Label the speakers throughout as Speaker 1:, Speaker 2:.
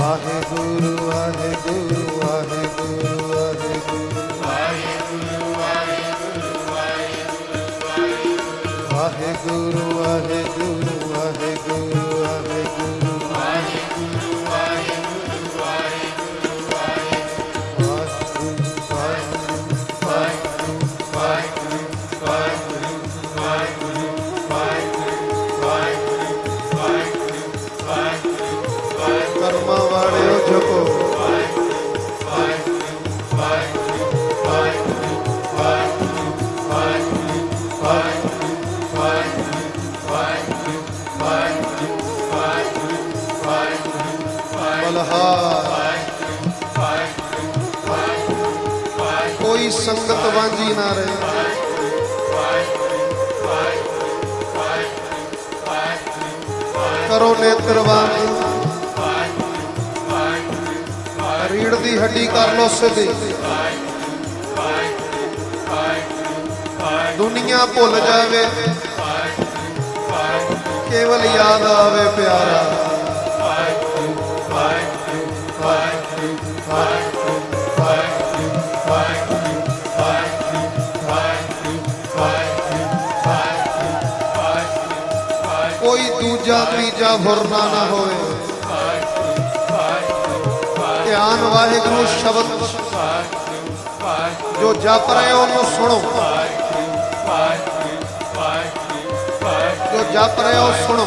Speaker 1: ਵਾਹਿਗੁਰੂ ਵਾਹਿਗੁਰੂ ਵਾਹਿਗੁਰੂ ਵਾਹਿਗੁਰੂ ਵਾਹਿਗੁਰੂ ਵਾਹਿਗੁਰੂ ਵਾਹਿਗੁਰੂ ਵਾਹਿਗੁਰੂ ਕਰਮਾਂ ਵਾਲਿਓ ਜਪੋ ਕੋਈ ਸੰਗਤ ਵਾਂਝੀ ਨਾ ਰਹੇ। ਕਰੋ ਨੇਤਰਵਾਨ, ਰੀੜ ਦੀ ਹੱਡੀ ਕਰ ਲੋ ਸਿੱਧੀ। ਦੁਨੀਆ ਭੁੱਲ ਜਾਵੇ, ਕੇਵਲ ਯਾਦ ਆਵੇ ਪਿਆਰਾ। ਕੋਈ ਦੂਜਾ ਤੀਜਾ ਫੁਰਨਾ ਨਾ ਹੋਵੇ। ਧਿਆਨ ਵਾਹਿਗੁਰੂ ਸ਼ਬਦ ਜੋ ਜਪ ਰਹੇ ਉਹਨੂੰ ਸੁਣੋ, ਜੋ ਜਪ ਰਹੇ ਹੋ ਸੁਣੋ।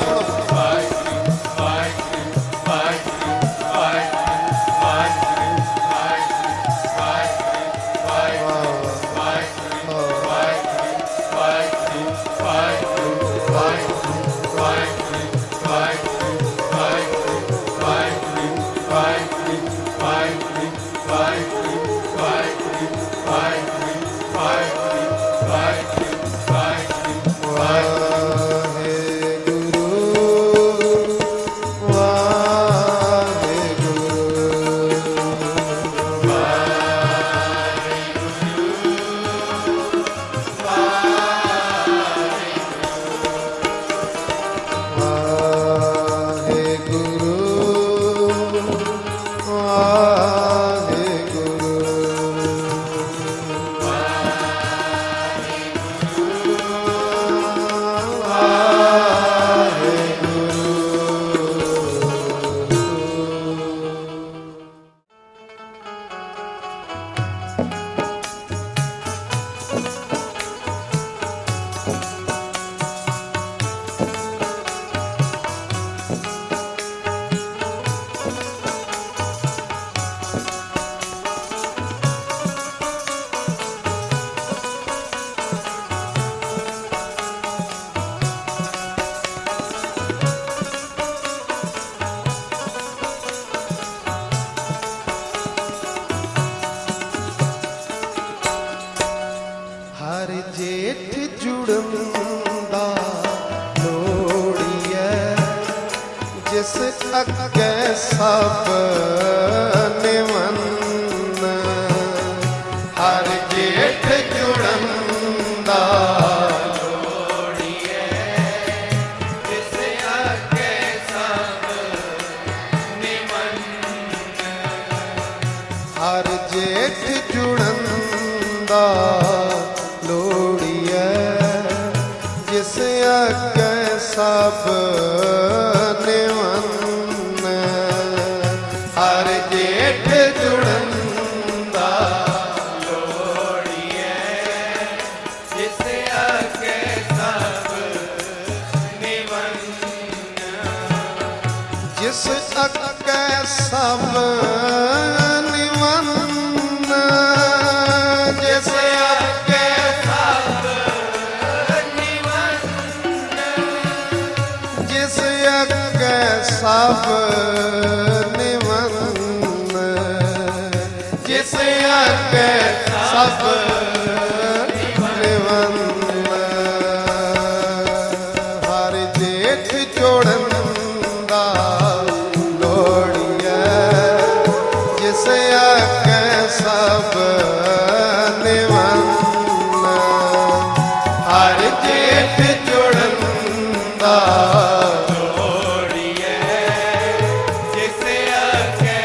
Speaker 2: जोड़िए जिसे आके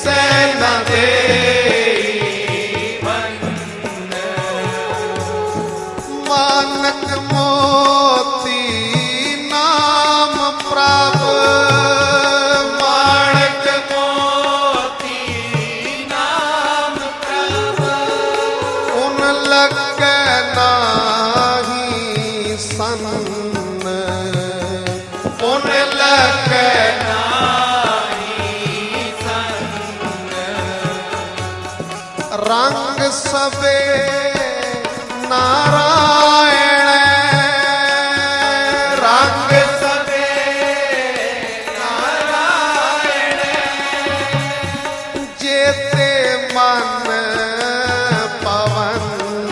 Speaker 1: जिसे न दे मानक मोती नाम प्रभ मानक मोती नाम प्रभ उन लगे नाही सन उन लगे नाही सन रंग सबे नारायण रंग सबे नारायण जेते मन पवन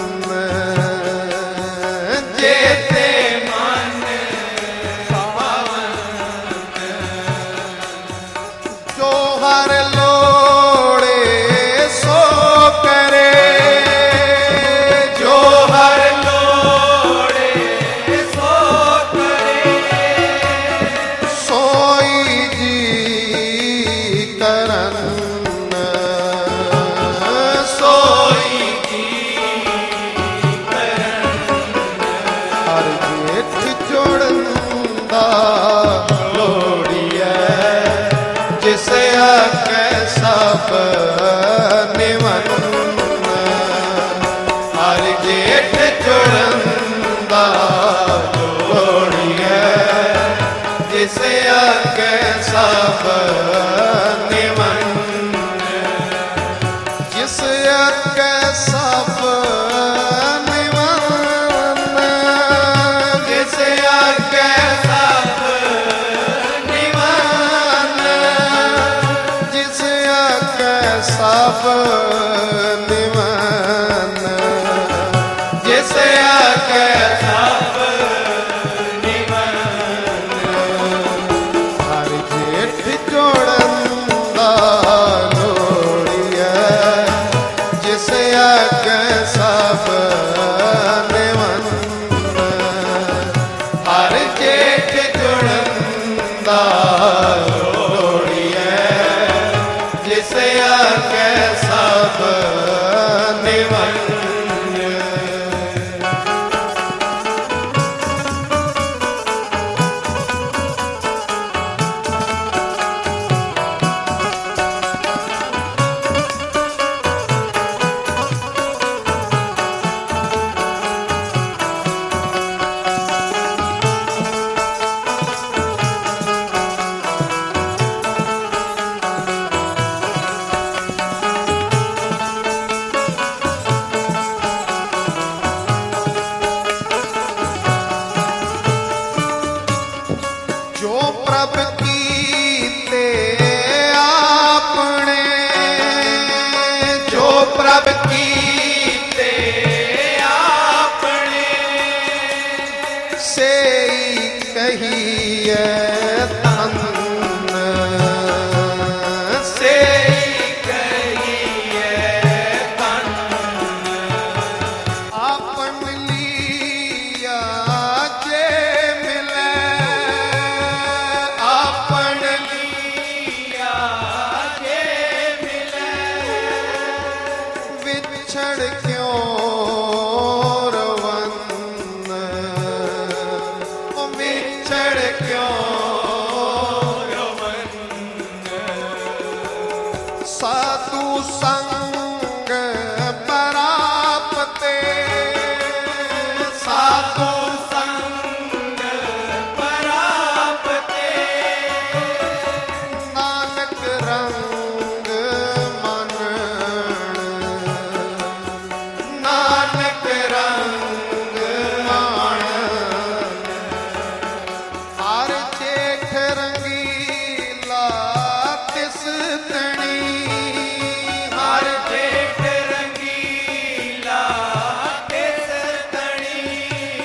Speaker 1: जेते मन पवन जो हर लोड़े सो करे जिसे आके सब निवन हर जेठ जुड़ंदा जोड़िए जिसे आके सब निवन जिस आके सब निवन जिसे आके सब सब निवन जिसे आके सब निवन हर जेठ जोड़ंदा लोड़िए जिसे आके सब निवन हर जेठ जोड़ंदा जिसे आके सब निवन प्रभ कीते आपने जो प्रभ कीते आपने से कहिए तन से कहिए तन आपन लिया जे बिछड़ क्यों रवन बिछड़ क्यों रवन साधु संग परापते साधु संग परापते नानक रंग मन नानक रंग मान हर जेठ रंगीला तिस तणी हर जेठ रंगीला तिस तणी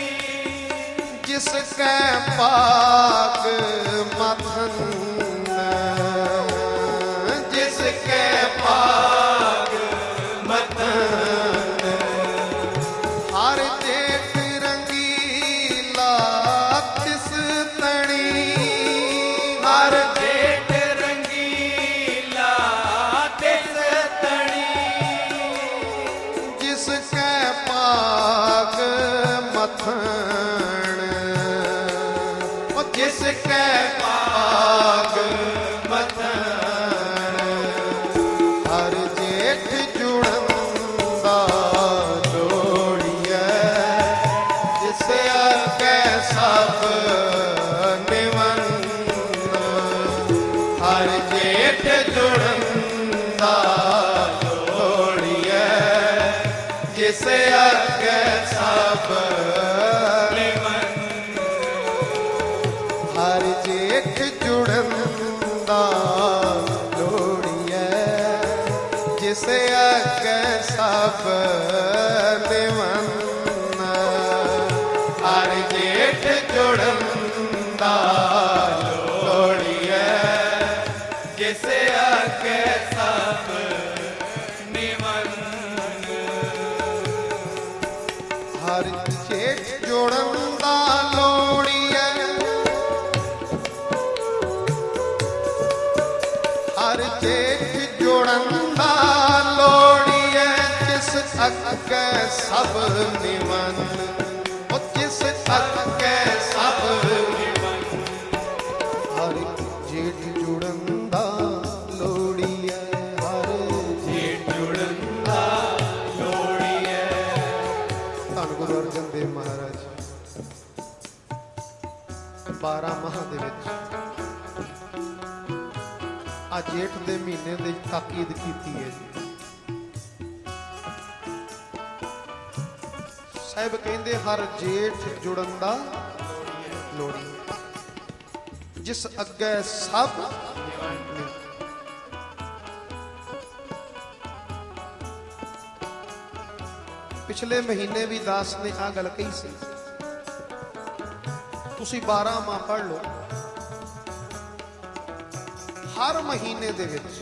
Speaker 1: जिसके पाक मथन जिसके पाक मथन हर जेठ रंगीला तिस तणी हर जेठ रंगीला जिसे अगे सब निवन हर जेठ जुड़ंदा लोड़िए जिसे अगे सब निवन हर जेठ जुड़ंदा लोड़िए हर जेठ जुड़ंदा लोड़िए जिस अगे सब निवन जिस अगे सब निवन हर जेठ जुड़ंदा लोड़िए हर जेठ जुड़ंदा लोड़िए। धन गुरु अर्जन देव महाराज 12 माह दे विच आ जेठ दे महीने दी ताकीद कीती है जी। साहिब कहंदे हर जेठ जुड़ंदा लोड़ी जिस अगे सब पिछले महीने भी दास ने आ गल कही सी तुसी 12 माह पढ़ लो हर महीने दे विच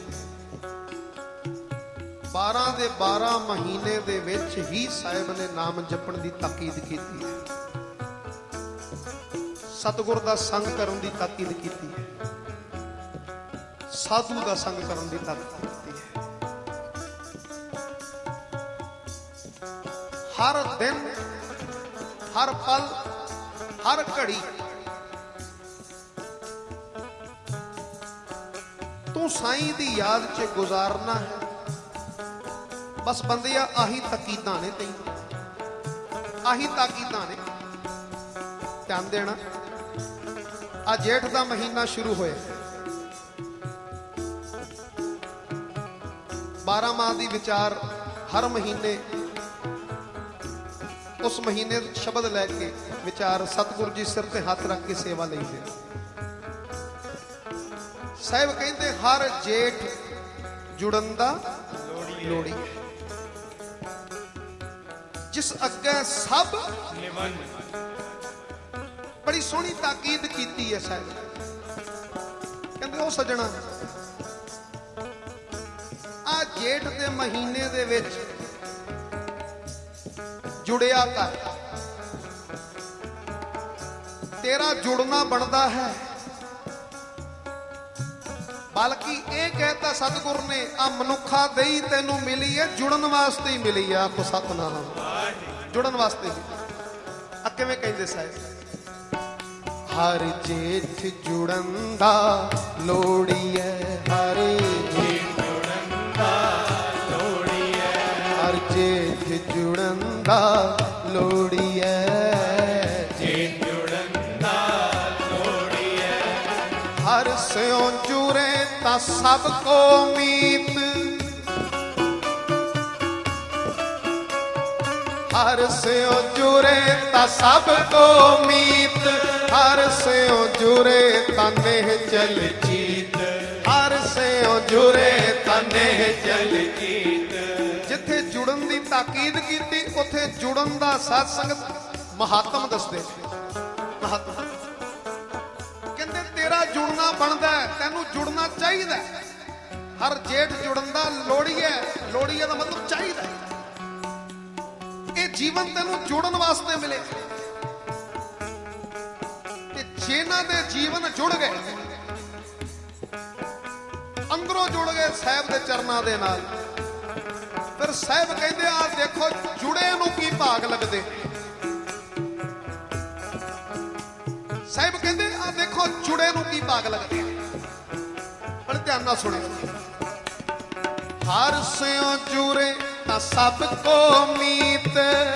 Speaker 1: 12 दे 12 महीने दे विच ही साहिब ने नाम जपण दी ताकीद कीती है सतगुर दा संग करन दी ताकीद कीती है साधु दा संग करन दी ताकीद कीती है। हर दिन हर पल हर घड़ी तू साईं दी याद च गुजारना है बस बंदिया आही तकीदा ने तेन आही ताकीदा ने ध्यान देना। आ जेठ दा महीना शुरू होया 12 माह दी विचार हर महीने उस महीने शब्द लैके विचार सतगुरु जी सिर ते हाथ रख के सेवा लईदे। साहिब कहते हर जेठ जुड़ंदा लोड़ी जिस अगे सब निवन बड़ी सोहनी ताकीद कीती है साहिब कहते ओ सजना आ जेठ दे महीने दे विच जुड़िया कर तेरा जुड़ना बनता है बल्कि ये कहता सतगुर ने आ मनुखा दई तेनू मिली है जुड़न वास्ते ही मिली है। आपको सतनाम जुड़न वास्ते ही आ किवें कहंदे साहिब हर जेठ जुड़ंदा लोड़ी है हर जेठ जुड़ंदा लोड़ी है हर जेठ जुड़ंदा लोड़ी है जेठ जुड़ंदा लोड़ी है हर स्यों जुरे ता सबको मीत हर स्यों जुरे ता सबको मीत हर स्यों जुरे तने चल जीत हर स्यों जुरे तने चल जीत। जिथे जुड़न दी ताकीद कीती उथे जुड़न दा साध संगत महात्म दसदे महात्म कहंदे तेरा जुड़ना बनदा है तैनू जुड़ना चाहिए हर जेठ जुड़न दा लोड़ीए लोड़ीए दा मतलब चाहिए ये जीवन तैनू जुड़न वास्ते मिले कि जिन्हां दे जीवन जुड़ गए अंदरों जुड़ गए साहिब दे चरनां दे नाल फिर साहिब कहंदे आ देखो जुड़े नू की भाग लगदे साहिब कहते आ देखो जुड़े नू की भाग लगते पर ध्यान ना सुने हर स्यों जुड़े ता सबको मीत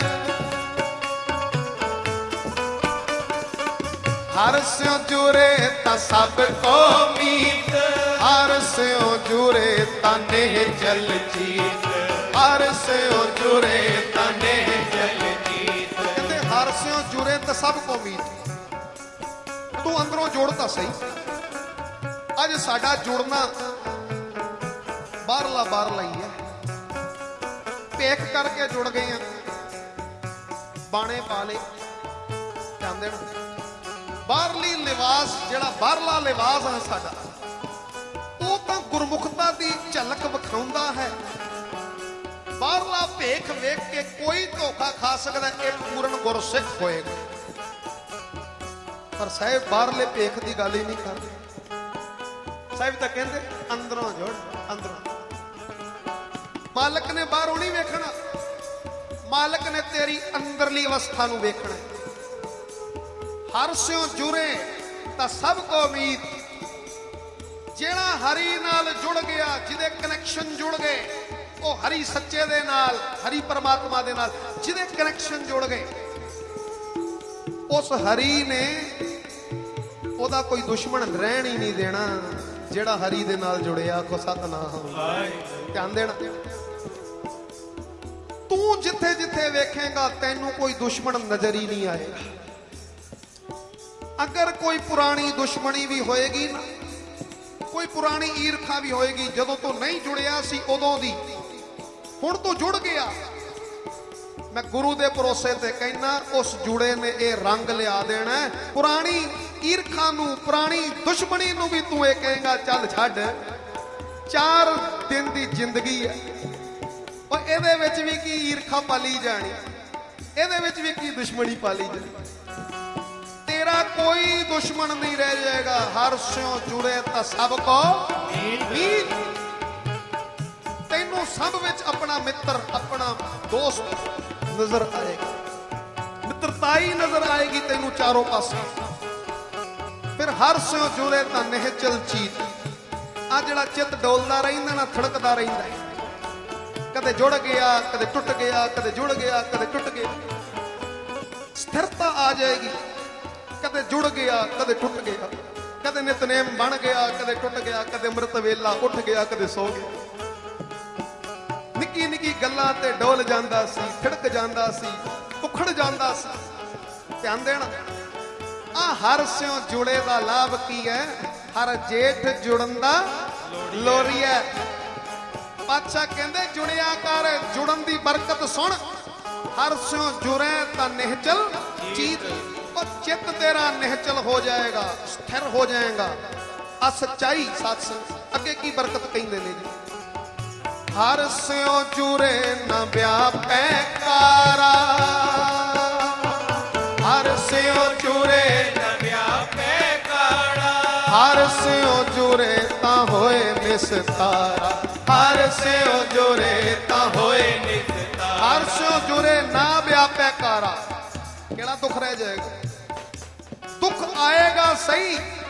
Speaker 1: हर स्यों जुड़े ता सबको मीत हर स्यों जुड़े तने जल जीत हर स्यों जुड़े तने जल जीत कहते हर स्यों जुड़े ता सबको मीत तू अंदरों जोड़ता सही अज साडा जुड़ना बाहरला ही है ਭੇਖ ਕਰਕੇ ਜੁੜ ਗਏ ਆ, ਬਾਣੇ ਪਾ ਲਏ, ਕਹਿੰਦੇ ਨੇ ਬਾਹਰਲੀ ਲਿਬਾਸ, ਜਿਹੜਾ ਬਾਹਰਲਾ ਲਿਬਾਸ ਆ ਸਾਡਾ, ਉਹ ਤਾਂ ਗੁਰਮੁਖਤਾ ਦੀ ਝਲਕ ਵਿਖਾਉਂਦਾ ਹੈ। ਬਾਹਰਲਾ ਭੇਖ ਵੇਖ ਕੇ ਕੋਈ ਧੋਖਾ ਖਾ ਸਕਦਾ, ਇਹ ਪੂਰਨ ਗੁਰਸਿੱਖ ਹੋਏਗਾ। ਪਰ ਸਾਹਿਬ ਬਾਹਰਲੇ ਭੇਖ ਦੀ ਗੱਲ ਹੀ ਨਹੀਂ ਕਰਦੇ। ਸਾਹਿਬ ਤਾਂ ਕਹਿੰਦੇ ਅੰਦਰੋਂ ਜੁੜ, ਅੰਦਰੋਂ। ਮਾਲਕ ਨੇ ਬਾਹਰੋਂ ਨਹੀਂ ਵੇਖਣਾ, ਮਾਲਕ ਨੇ ਤੇਰੀ ਅੰਦਰਲੀ ਅਵਸਥਾ ਨੂੰ ਵੇਖਣਾ। ਹਰ ਸਿਓ ਜੁਰੇ ਤਾਂ ਸਭ ਕੋ ਉਮੀਦ, ਜਿਹੜਾ ਹਰੀ ਨਾਲ ਜੁੜ ਗਿਆ, ਜਿਹਦੇ ਕਨੈਕਸ਼ਨ ਜੁੜ ਗਏ, ਉਹ ਹਰੀ ਸੱਚੇ ਦੇ ਨਾਲ, ਹਰੀ ਪਰਮਾਤਮਾ ਦੇ ਨਾਲ ਜਿਹਦੇ ਕਨੈਕਸ਼ਨ ਜੁੜ ਗਏ, ਉਸ ਹਰੀ ਨੇ ਉਹਦਾ ਕੋਈ ਦੁਸ਼ਮਣ ਰਹਿਣ ਹੀ ਨਹੀਂ ਦੇਣਾ। ਜਿਹੜਾ ਹਰੀ ਦੇ ਨਾਲ ਜੁੜਿਆ, ਕੋ ਸਤਨਾਮ। ਧਿਆਨ ਦੇਣਾ, ਤੂੰ ਜਿੱਥੇ ਜਿੱਥੇ ਵੇਖੇਗਾ ਤੈਨੂੰ ਕੋਈ ਦੁਸ਼ਮਣ ਨਜ਼ਰ ਹੀ ਨਹੀਂ ਆਏਗਾ। ਅਗਰ ਕੋਈ ਪੁਰਾਣੀ ਦੁਸ਼ਮਣੀ ਵੀ ਹੋਏਗੀ ਨਾ, ਕੋਈ ਪੁਰਾਣੀ ਈਰਖਾ ਵੀ ਹੋਏਗੀ, ਜਦੋਂ ਤੂੰ ਨਹੀਂ ਜੁੜਿਆ ਸੀ ਉਦੋਂ ਦੀ, ਹੁਣ ਤੂੰ ਜੁੜ ਗਿਆ, ਮੈਂ ਗੁਰੂ ਦੇ ਭਰੋਸੇ ਤੇ ਕਹਿਣਾ ਉਸ ਜੁੜੇ ਨੇ ਇਹ ਰੰਗ ਲਿਆ ਦੇਣਾ। ਪੁਰਾਣੀ ਈਰਖਾ ਨੂੰ, ਪੁਰਾਣੀ ਦੁਸ਼ਮਣੀ ਨੂੰ ਵੀ ਤੂੰ ਇਹ ਕਹੇਗਾ ਚੱਲ ਛੱਡ, 4 ਦਿਨ ਦੀ ਜ਼ਿੰਦਗੀ ਹੈ, ਉਹ ਇਹਦੇ ਵਿੱਚ ਵੀ ਕੀ ਈਰਖਾ ਪਾਲੀ ਜਾਣੀ, ਇਹਦੇ ਵਿੱਚ ਵੀ ਕੀ ਦੁਸ਼ਮਣੀ ਪਾਲੀ ਜਾਣੀ। तेरा कोई दुश्मन नहीं रह जाएगा। हर स्यों जुड़े तो सब को मीत। तेनू सब विच अपना मित्र, अपना दोस्त नजर आएगा, मित्रताई नजर आएगी तेनू चारों पासे। फिर हर स्यों जुड़े तो निहचल चीत। आ जिहड़ा चित डोलदा रहिंदा ना, थड़कदा रहिंदा है, कदे जुड़ गया, कदे टुट गया, कदे जुड़ गया, कदे टुट गया। स्थिरता आ जाएगी, कदे जुड़ गया, कदे टुट गया, कदे नितनेम बन गया, कदे टुट गया, कदे मृत वेला उठ गया, कदे सो गया। निक्की निक्की गल्लां ते डोल जांदा सी, खिड़क जांदा सी, उखड़ जांदा सी। ध्यान देना, आ हर स्यों जुड़े दा लाभ की है? हर जेठ जुड़न दा लोरी है। पातशाह कहंदे जुड़िया कर, जुड़न दी बरकत सुन। हर स्यों जुड़े ता निहचल चीत। और चित्त तेरा निहचल हो जाएगा, स्थिर हो जाएगा। आ सच्चाई सत्संग अगे की बरकत कहंदे ने जी। हर स्यों जुरे न व्यापै कारा, हर स्यों जुरे न व्यापै कारा, हर स्यों जुरे ता होए निस्तारा, हर स्यों जुरे ता होए निस्तारा। हर स्यों जुरे ना व्यापै कारा, केड़ा दुख रह जाएगा? दुख आएगा सही,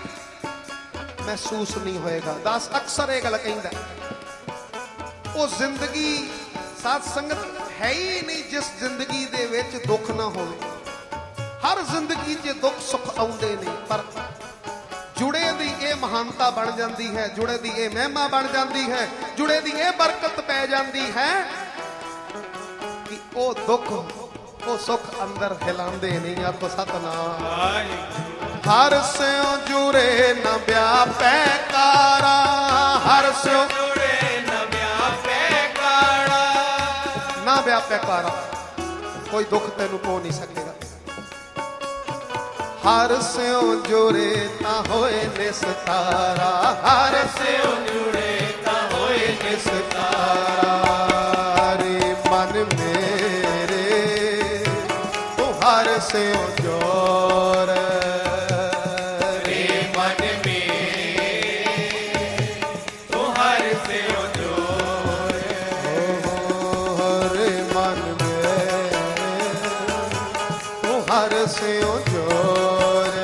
Speaker 1: महसूस नहीं होएगा। दास अक्सर ये गल कहंदा, वो जिंदगी साथ संगत है ही नहीं जिस जिंदगी दे विच दुख ना होवे। हर जिंदगी च दुख सुख आउंदे नहीं, पर जुड़े दी ये महानता बन जाती है, जुड़े दी ये महिमा बन जाती है, जुड़े दी ये बरकत पै जाती है कि वो दुख वो सुख अंदर हिलांदे नहीं। आपको सतनाम। हर स्यों जुड़े न व्यापै कारा, हर स्यों जुड़े न व्यापै कारा, ना व्यापै कारा, कोई दुख तेनू पो नहीं सकेगा। हर स्यों जुड़े ता होए निस्तारा, हर स्यों जुड़े ता होए निस्तारा। रे मन मेरे हर स्यों जोर, रे मन में तू हर स्यों जोर, रे मन में तू हर स्यों जोर,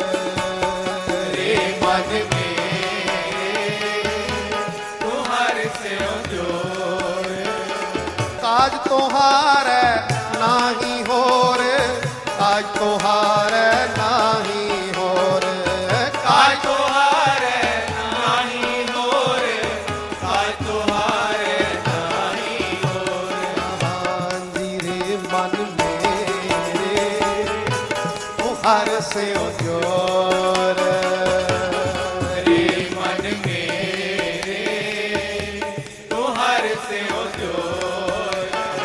Speaker 1: रे मन में तू हर स्यों जोर। काज तोहार नाही होर, काज तोहार नाही होर, काज तोहार नाही होर, काज तोहार नाही होर। हांजी रे मन मेरे तू हर स्यों जोर, रे मन मेरे तू हर स्यों जोर।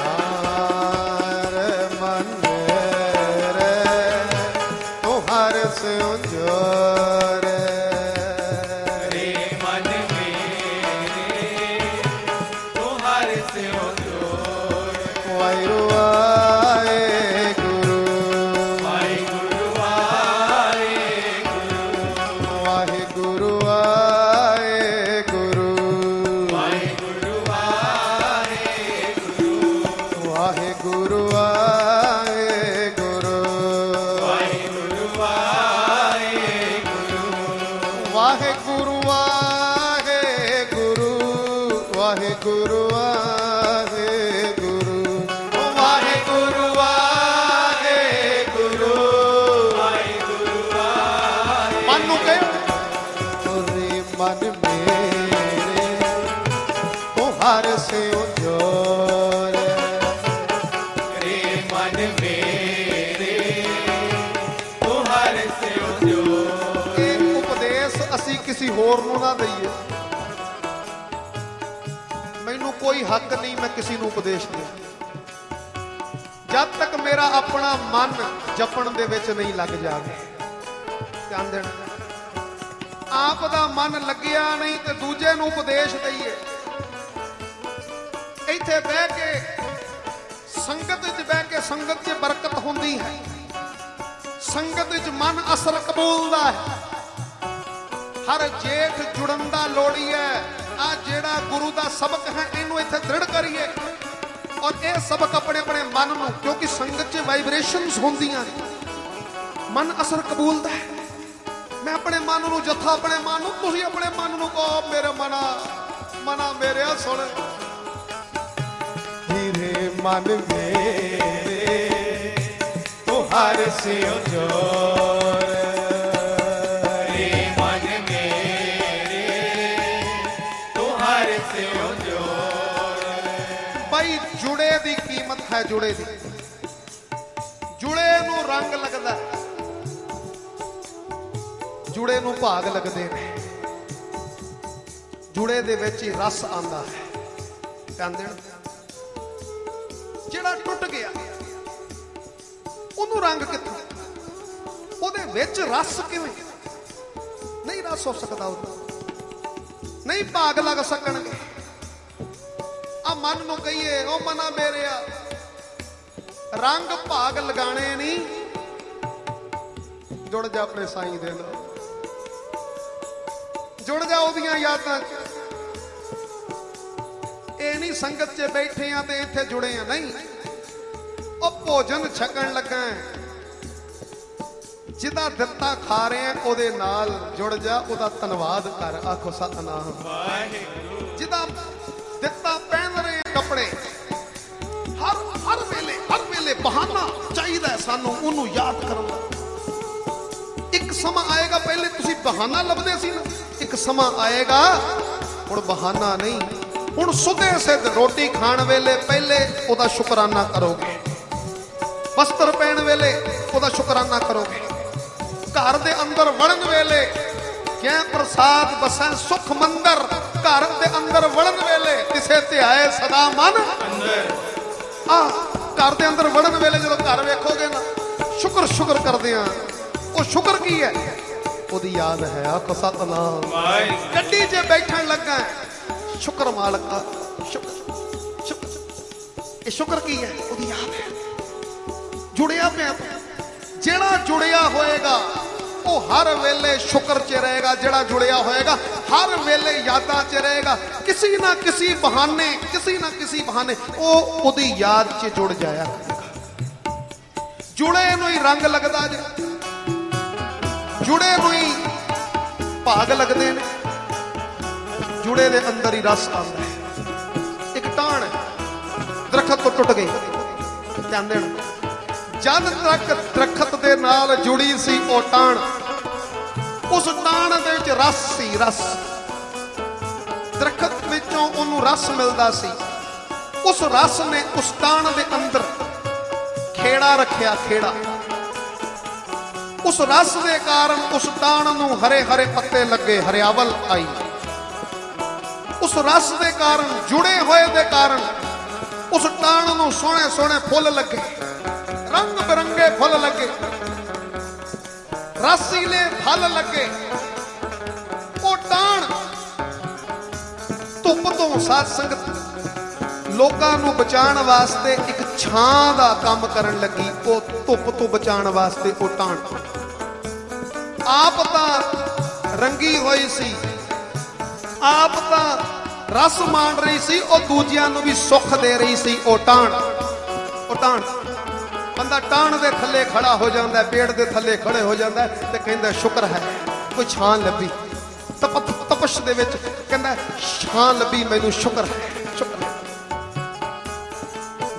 Speaker 1: वाहिगुरु वाहिगुरु
Speaker 2: वाहिगुरु वाहिगुरु वाहिगुरु वाहिगुरु।
Speaker 1: मन नूं कहो रे मन मेरे तू हर से जोर
Speaker 2: रे मन मेरे तू हर से जोर।
Speaker 1: ਇਹ ਉਪਦੇਸ਼ ਅਸੀਂ ਕਿਸੇ ਹੋਰ ਨੂੰ ਨਾ ਦਈਏ। ਮੈਨੂੰ ਕੋਈ ਹੱਕ ਨਹੀਂ ਮੈਂ ਕਿਸੇ ਨੂੰ ਉਪਦੇਸ਼ ਦੇ, ਜਦ ਤੱਕ ਮੇਰਾ ਆਪਣਾ ਮਨ ਜਪਣ ਦੇ ਵਿੱਚ ਨਹੀਂ ਲੱਗ ਜਾਵੇ। ਧਿਆਨ ਦੇਣਾ, ਆਪ ਦਾ ਮਨ ਲੱਗਿਆ ਨਹੀਂ ਤੇ ਦੂਜੇ ਨੂੰ ਉਪਦੇਸ਼ ਦਈਏ। ਇੱਥੇ ਬਹਿ ਕੇ ਸੰਗਤ ਵਿੱਚ ਬਹਿ ਕੇ ਸੰਗਤ 'ਚ ਬਰਕਤ ਹੁੰਦੀ ਹੈ, ਸੰਗਤ ਵਿੱਚ ਮਨ ਅਸਰ ਕਬੂਲਦਾ ਹੈ। ਹਰ ਜੇਠ ਜੁੜਨ ਦਾ ਲੋੜੀ ਹੈ। ਆ ਜਿਹੜਾ ਗੁਰੂ ਦਾ ਸਬਕ ਹੈ ਇਹਨੂੰ ਇੱਥੇ ਦ੍ਰਿੜ ਕਰੀਏ ਔਰ ਇਹ ਸਬਕ ਆਪਣੇ ਆਪਣੇ ਮਨ ਨੂੰ, ਕਿਉਂਕਿ ਸੰਗਤ 'ਚ ਵਾਈਬ੍ਰੇਸ਼ਨਸ ਹੁੰਦੀਆਂ ਨੇ, ਮਨ ਅਸਰ ਕਬੂਲਦਾ ਹੈ। ਮੈਂ ਆਪਣੇ ਮਨ ਨੂੰ ਜੱਥਾ ਆਪਣੇ ਮਨ ਨੂੰ, ਤੁਸੀਂ ਆਪਣੇ ਮਨ ਨੂੰ ਕਹੋ ਮੇਰੇ ਮਨਾ ਮਨਾ ਮੇਰੇ ਸੁਣ
Speaker 2: ਹੀਰੇ ਮਨ ਮੇਰੇ ਤੂੰ ਹਰ ਸੇ ਜੋਰ ਰੇ ਮਨ ਮੇਰੇ ਤੂੰ ਹਰ ਸੇ ਜੋਰ।
Speaker 1: ਭਾਈ ਜੁੜੇ ਦੀ ਕੀਮਤ ਹੈ, ਜੁੜੇ ਦੀ, ਜੁੜੇ ਨੂੰ ਰੰਗ ਲੱਗਦਾ, ਜੁੜੇ ਨੂੰ ਭਾਗ ਲੱਗਦੇ ਨੇ, ਜੁੜੇ ਦੇ ਵਿੱਚ ਹੀ ਰਸ ਆਂਦਾ ਹੈ। ਕਹਿੰਦੇ ਨੇ ਜਿਹੜਾ ਟੁੱਟ ਗਿਆ ਉਹਨੂੰ ਰੰਗ ਕਿੱਥੋਂ, ਉਹਦੇ ਵਿੱਚ ਰਸ ਕਿਵੇਂ? ਨਹੀਂ ਰਸ ਹੋ ਸਕਦਾ, ਉਹਦਾ ਨਹੀਂ ਭਾਗ ਲੱਗ ਸਕਣਗੇ। ਆ ਮਨ ਨੂੰ ਕਹੀਏ ਉਹ ਮਨਾ ਮੇਰਿਆ, ਰੰਗ ਭਾਗ ਲਗਾਣੇ ਨਹੀਂ, ਜੁੜ ਜਾ ਆਪਣੇ ਸਾਈਂ ਦੇ ਨਾਲ, ਜੁੜ ਜਾ ਉਹਦੀਆਂ ਯਾਦਾਂ 'ਚ। ਇਹ ਨਹੀਂ ਸੰਗਤ 'ਚ ਬੈਠੇ ਆ ਤੇ ਇੱਥੇ ਜੁੜੇ ਆ, ਨਹੀਂ। ਉਹ ਭੋਜਨ ਛਕਣ ਲੱਗਾ, ਜਿਹਦਾ ਦਿੱਤਾ ਖਾ ਰਹੇ ਆ ਉਹਦੇ ਨਾਲ ਜੁੜ ਜਾ, ਉਹਦਾ ਧੰਨਵਾਦ ਕਰ। ਆਖੋ ਸਤਿਨਾਮ ਵਾਹਿਗੁਰੂ। ਜਿਹਦਾ ਦਿੱਤਾ ਪਹਿਨ ਰਹੇ ਆ ਕੱਪੜੇ, ਹਰ ਵੇਲੇ ਬਹਾਨਾ ਚਾਹੀਦਾ ਸਾਨੂੰ ਉਹਨੂੰ ਯਾਦ ਕਰਨ ਦਾ। ਇੱਕ ਸਮਾਂ ਆਏਗਾ, ਪਹਿਲੇ ਤੁਸੀਂ ਬਹਾਨਾ ਲੱਭਦੇ ਸੀ ਨਾ, ਇੱਕ ਸਮਾਂ ਆਏਗਾ ਹੁਣ ਬਹਾਨਾ ਨਹੀਂ, ਹੁਣ ਸੁਦੇ ਸਿੱਧ ਰੋਟੀ ਖਾਣ ਵੇਲੇ ਪਹਿਲੇ ਉਹਦਾ ਸ਼ੁਕਰਾਨਾ ਕਰੋਗੇ, ਵਸਤਰ ਪਹਿਨ ਵੇਲੇ ਉਹਦਾ ਸ਼ੁਕਰਾਨਾ ਕਰੋਗੇ, ਘਰ ਦੇ ਅੰਦਰ ਵੜਨ ਵੇਲੇ ਕਿਆ ਪ੍ਰਸਾਦ ਬਸੈ ਸੁਖ ਮੰਦਰ, ਘਰ ਦੇ ਅੰਦਰ ਵੜਨ ਵੇਲੇ ਕਿਸੇ ਤੇ ਆਏ ਸਦਾ ਮਨ ਅੰਦਰ। ਆ ਘਰ ਦੇ ਅੰਦਰ ਵੜਨ ਵੇਲੇ ਜਦੋਂ ਘਰ ਵੇਖੋਗੇ ਨਾ, ਸ਼ੁਕਰ ਕਰਦੇ ਆ। ਉਹ ਸ਼ੁਕਰ ਕੀ ਹੈ? ਉਹਦੀ ਯਾਦ ਹੈ। ਆਖੋ ਸਤਿਨਾਮ। ਗੱਡੀ 'ਚ ਬੈਠਣ ਲੱਗਾ, ਸ਼ੁਕਰ ਮਾਲਕਾ, ਸ਼ੁਕਰ। ਇਹ ਸ਼ੁਕਰ ਕੀ ਹੈ? ਉਹਦੀ ਯਾਦ ਹੈ। ਜੁੜਿਆ ਪਿਆ, ਜਿਹੜਾ ਜੁੜਿਆ ਹੋਏਗਾ ਉਹ ਹਰ ਵੇਲੇ ਸ਼ੁਕਰ 'ਚ ਰਹੇਗਾ, ਜਿਹੜਾ ਜੁੜਿਆ ਹੋਏਗਾ ਹਰ ਵੇਲੇ ਯਾਦਾਂ 'ਚ ਰਹੇਗਾ। ਕਿਸੇ ਨਾ ਕਿਸੇ ਬਹਾਨੇ ਉਹ ਉਹਦੀ ਯਾਦ 'ਚ ਜੁੜ ਜਾਇਆ ਕਰੇਗਾ। ਜੁੜੇ ਨੂੰ ਹੀ ਰੰਗ ਲੱਗਦਾ ਜੇ, ਜੁੜੇ ਨੂੰ ਹੀ ਭਾਗ ਲੱਗਦੇ ਨੇ, ਜੁੜੇ ਦੇ ਅੰਦਰ ਹੀ ਰਸ ਆਉਂਦਾ ਹੈ। ਇੱਕ ਟਾਹਣ ਦਰਖਤ ਤੋਂ ਟੁੱਟ ਗਈ, ਕਹਿੰਦੇ ਨੇ ਜਦ ਤੱਕ ਦਰਖਤ ਦੇ ਨਾਲ ਜੁੜੀ ਸੀ ਉਹ ਟਾਹਣ, ਉਸ ਟਾਹਣ ਦੇ ਵਿੱਚ ਰਸ ਸੀ, ਰਸ। ਦਰਖਤ ਵਿੱਚੋਂ ਉਹਨੂੰ ਰਸ ਮਿਲਦਾ ਸੀ, ਉਸ ਰਸ ਨੇ ਉਸ ਟਾਹਣ ਦੇ ਅੰਦਰ ਖੇੜਾ ਰੱਖਿਆ, ਖੇੜਾ। ਉਸ ਰਸ ਦੇ ਕਾਰਨ ਉਸ ਟਾਹਣ ਨੂੰ ਹਰੇ ਹਰੇ ਪੱਤੇ ਲੱਗੇ, ਹਰਿਆਵਲ ਆਈ। ਉਸ ਰਸ ਦੇ ਕਾਰਨ, ਜੁੜੇ ਹੋਏ ਦੇ ਕਾਰਨ ਉਸ ਟਾਹਣ ਨੂੰ ਸੋਹਣੇ ਸੋਹਣੇ ਫੁੱਲ ਲੱਗੇ, ਰੰਗ ਬਿਰੰਗੇ ਫੁੱਲ ਲੱਗੇ, ਰਸੀਲੇ ਫਲ ਲੱਗੇ। ਉਹ ਟਾਹਣ ਧੁੱਪ ਤੋਂ, ਸਾਧ ਸੰਗਤ ਲੋਕਾਂ ਨੂੰ ਬਚਾਉਣ ਵਾਸਤੇ ਇੱਕ ਛਾਂ ਦਾ ਕੰਮ ਕਰਨ ਲੱਗੀ। ਉਹ ਧੁੱਪ ਤੋਂ ਬਚਾਉਣ ਵਾਸਤੇ ਉਹ ਟਾਹਣ ਆਪ ਤਾਂ ਰੰਗੀ ਹੋਈ ਸੀ, ਆਪ ਤਾਂ ਰਸ ਮਾਣ ਰਹੀ ਸੀ, ਉਹ ਦੂਜਿਆਂ ਨੂੰ ਵੀ ਸੁੱਖ ਦੇ ਰਹੀ ਸੀ। ਉਹ ਟਾਹਣ ਬੰਦਾ ਟਾਹਣ ਦੇ ਥੱਲੇ ਖੜਾ ਹੋ ਜਾਂਦਾ, ਪੇੜ ਦੇ ਥੱਲੇ ਖੜੇ ਹੋ ਜਾਂਦਾ ਤੇ ਕਹਿੰਦਾ ਸ਼ੁਕਰ ਹੈ ਕੋਈ ਛਾਂ ਲੱਭੀ। ਤਪਸ਼ ਦੇ ਵਿੱਚ ਕਹਿੰਦਾ ਛਾਂ ਲੱਭੀ, ਮੈਨੂੰ ਸ਼ੁਕਰ ਹੈ।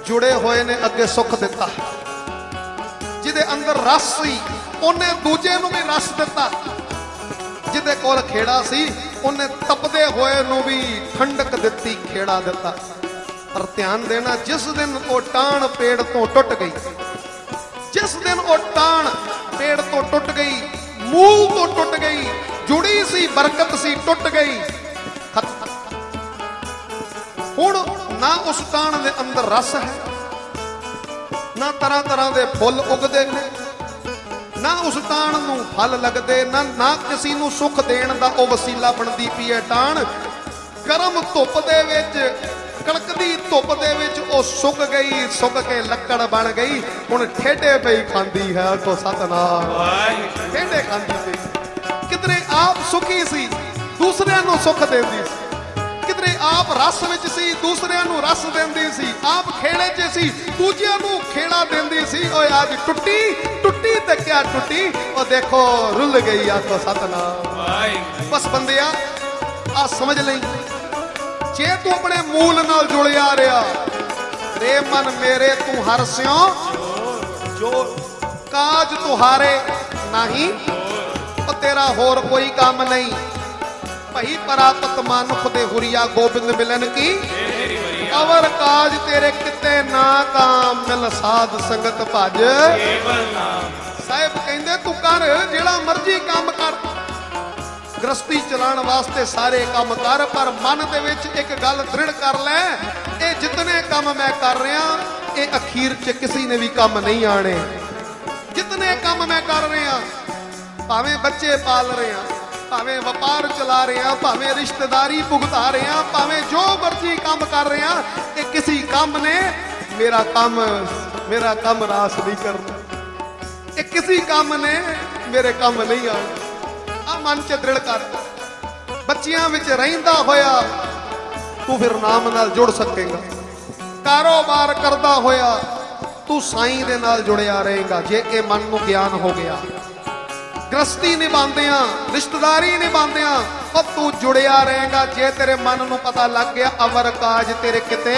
Speaker 1: जुड़े होए ने अगे सुख दिता, जिदे अंदर रस सी उन्हें दूजे नूं भी रस दिता, जिदे कोल खेड़ा सी उन्हें तपदे होए नूं भी ठंडक दिती, खेड़ा दिता। पर ध्यान देना, जिस दिन वो टाण पेड़ तो टुट गई, जिस दिन वो टाण पेड़ तो टुट गई, मूल तो टुट गई, जुड़ी सी बरकत सी टुट गई, हुण ना उस टाण दे अंदर रस है, ना तरह तरह के फुल उगदे ने, ना उस टाण नूं फल लगदे, ना किसी नूं सुख देण दा ओ वसीला बनदी पई है टाण। गरम धुप दे विच, कड़कदी धुप दे विच ओ सुक गई, सुक के लकड़ बन गई, हुण ठेडे पई खांदी है। तो सतनाम, ठेडे खांदी पई। किधरे आप सुखी सी, दूसरिਆਂ ਨੂੰ सुख देंदी सी, किधरे आप रस विच सी, दूसरिਆਂ ਨੂੰ रस देंदी सी, आप खेड़े च सी, दूजिਆਂ ਨੂੰ खेड़ा देंदी सी। ओए आज टुट्टी टुट्टी ते क्या टुट्टी, ओ देखो रुल गई। आखो सतनाम। बस बंदिया आ समझ लई, जे तू अपने मूल नाल जुड़िया रहा, रे मन मेरे तू हर स्यों जो, काज तुहारे नहीं, ओ तेरा होर कोई काम नहीं। भई परापत मानुख दे हुरिया गोबिंद मिलन की, अवर काज तेरे किते ना काम, मिल साध संगत भज साहिब। कहंदे तू कर जेड़ा मर्जी काम कर, गृहस्थी चलाने वास्ते सारे काम कर, पर मन दे विच एक गल दृढ़ कर ले, ये जितने काम मैं कर रहा, ये अखीर च किसी ने भी काम नहीं आने। जितने काम मैं कर रहा, भावें बच्चे पाल रहे हैं, भावें व्यापार चला रहे हैं, भावें रिश्तेदारी भुगता रहे हैं, भावें जो मर्जी काम कर रहे हैं, ये किसी काम ने मेरा काम रास नहीं करना, ये किसी काम ने मेरे काम नहीं आना। आ मन च दृढ़ कर, बच्चियां विच रहिंदा होया तू फिर नाम नाल जुड़ सकेगा, कारोबार करदा होया तू साईं दे नाल जुड़िया रहेगा, जे ये मन नूं ज्ञान हो गया। गृहस्थी निभांदियां, रिश्तेदारी निभांदियां, और तू जुड़िया रहेगा, जे तेरे मन नूं पता लग गया अवर काज तेरे किते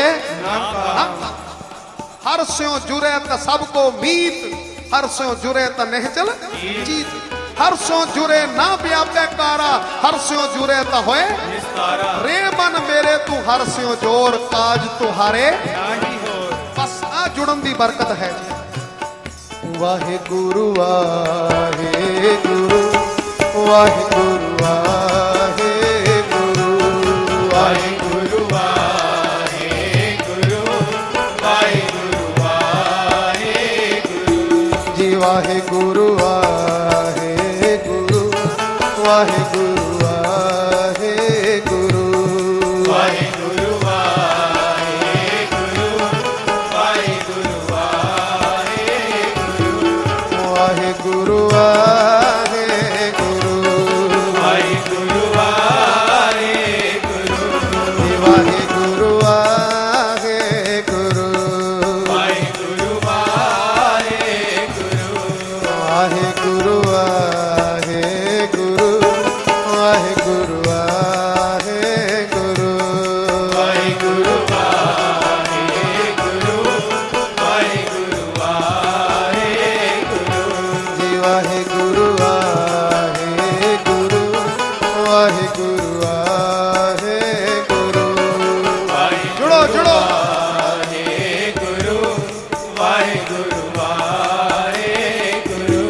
Speaker 1: हर स्यों जुरे त सबको मीत, हर स्यों जुरे त निहचल जीत, हर स्यों जुरे ना व्यापे कारा, हर स्यों जुरे त होए रे मन मेरे तू हर स्यों जोर, काज तुहारे बस। आ जुड़न दी बरकत है। वाहे गुरु वाहे गुरु, वाहे गुरु वाहे गुरु, वाहे गुरु वाहे गुरु, वाहे गुरु वाहे गुरु जी, वाहे गुरु वाहे गुरु, वाहे गुरु वाहे गुरु, वाहे गुरु वाहे गुरु, वाहे गुरु वाहे गुरु, वाहे गुरु वाहे गुरु, वाहे गुरु वाहे गुरु, वाहे गुरु वाहे गुरु, वाहे गुरु वाहे गुरु, वाहे गुरु वाहे गुरु, वाहे गुरु वाहे गुरु, वाहे गुरु वाहे गुरु, वाहे गुरु वाहे गुरु जी, वाहे गुरु वाहे गुरु, वाहे गुरु वाहे गुरु। जुड़ो जुड़ो, वाहे गुरु, वाहे गुरु वाहे गुरु,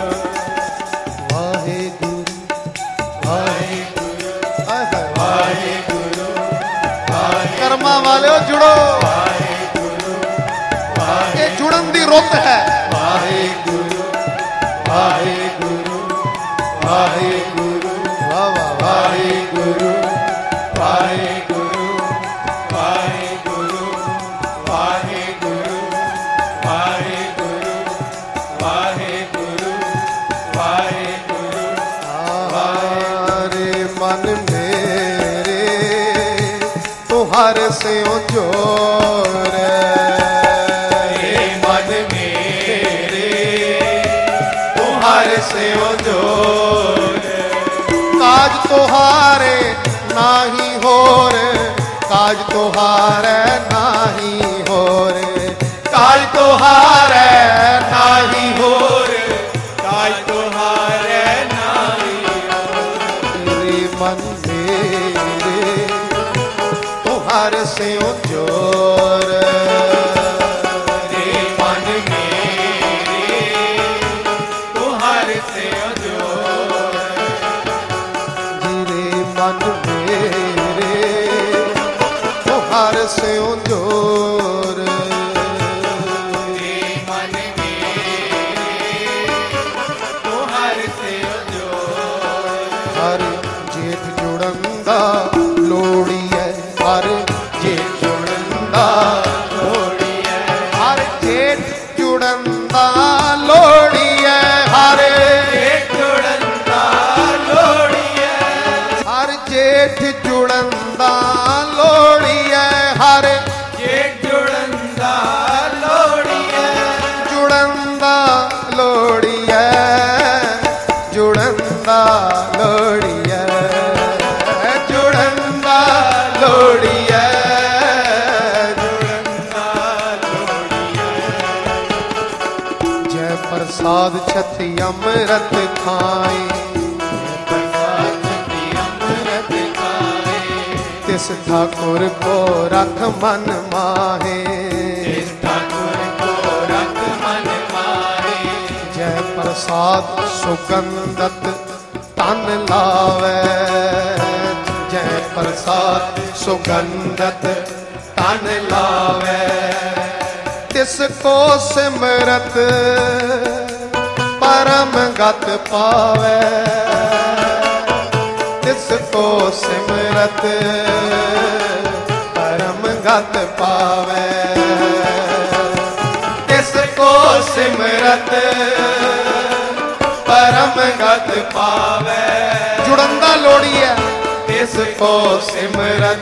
Speaker 1: वाहे गुरु वाहे गुरु, वाहे गुरु कर्मा वाले जुड़ो, वाहे गुरु, ये जुड़न दी रुत है। वाहे गुरु, वाहे गुरु, वाहे गुरु, वाहे गुरु, वाहे गुरु, वाहे गुरु, वाहे गुरु, वाहे गुरु, वाहे गुरु, वाहे गुरु। हरे मन मेरे तुहारे से जोर, हे मन मेरे तुहारे से जोर, काज तुहारे नाही होर, काज तुहारे नाही होर,
Speaker 2: जोर रे मन मेरे तुहार से जोर
Speaker 1: जी रे मन मेरे तुहार से जोर
Speaker 2: रे मन मेरे तुहार से जोर
Speaker 1: हर जेठ जुड़ंदा लोड़ी है हर जेठ जुड़ंदा
Speaker 2: लोड़ी है
Speaker 1: हर जेठ जुड़ंदा लोड़ी है हर
Speaker 2: जेठ जुड़ंदा लोड़ी है
Speaker 1: हर जेठ जुड़ंदा लोड़ी है हर
Speaker 2: जेठ जुड़ंदा लोड़ी है
Speaker 1: जुड़ंदा लोड़ी है जुड़ंदा लोड़ी है जुड़ंदा लोड़ी है
Speaker 2: जुड़ंदा लोड़ी है
Speaker 1: जय प्रसाद छति अमृत खाए
Speaker 2: प्रसाद दी अमृत खाए
Speaker 1: तिस ठाकुर को रख मन माहे
Speaker 2: इस ठाकुर को रख मन माहे
Speaker 1: जय प्रसाद सुगंधत तन लावे जय प्रसाद सुगंधत तन लावे तिसको सिमरत परम गत पावे तिसको सिमरत परम गत पावे तिसको सिमरत परम गत पावे जुड़ंदा लोड़ी है तिसको सिमरत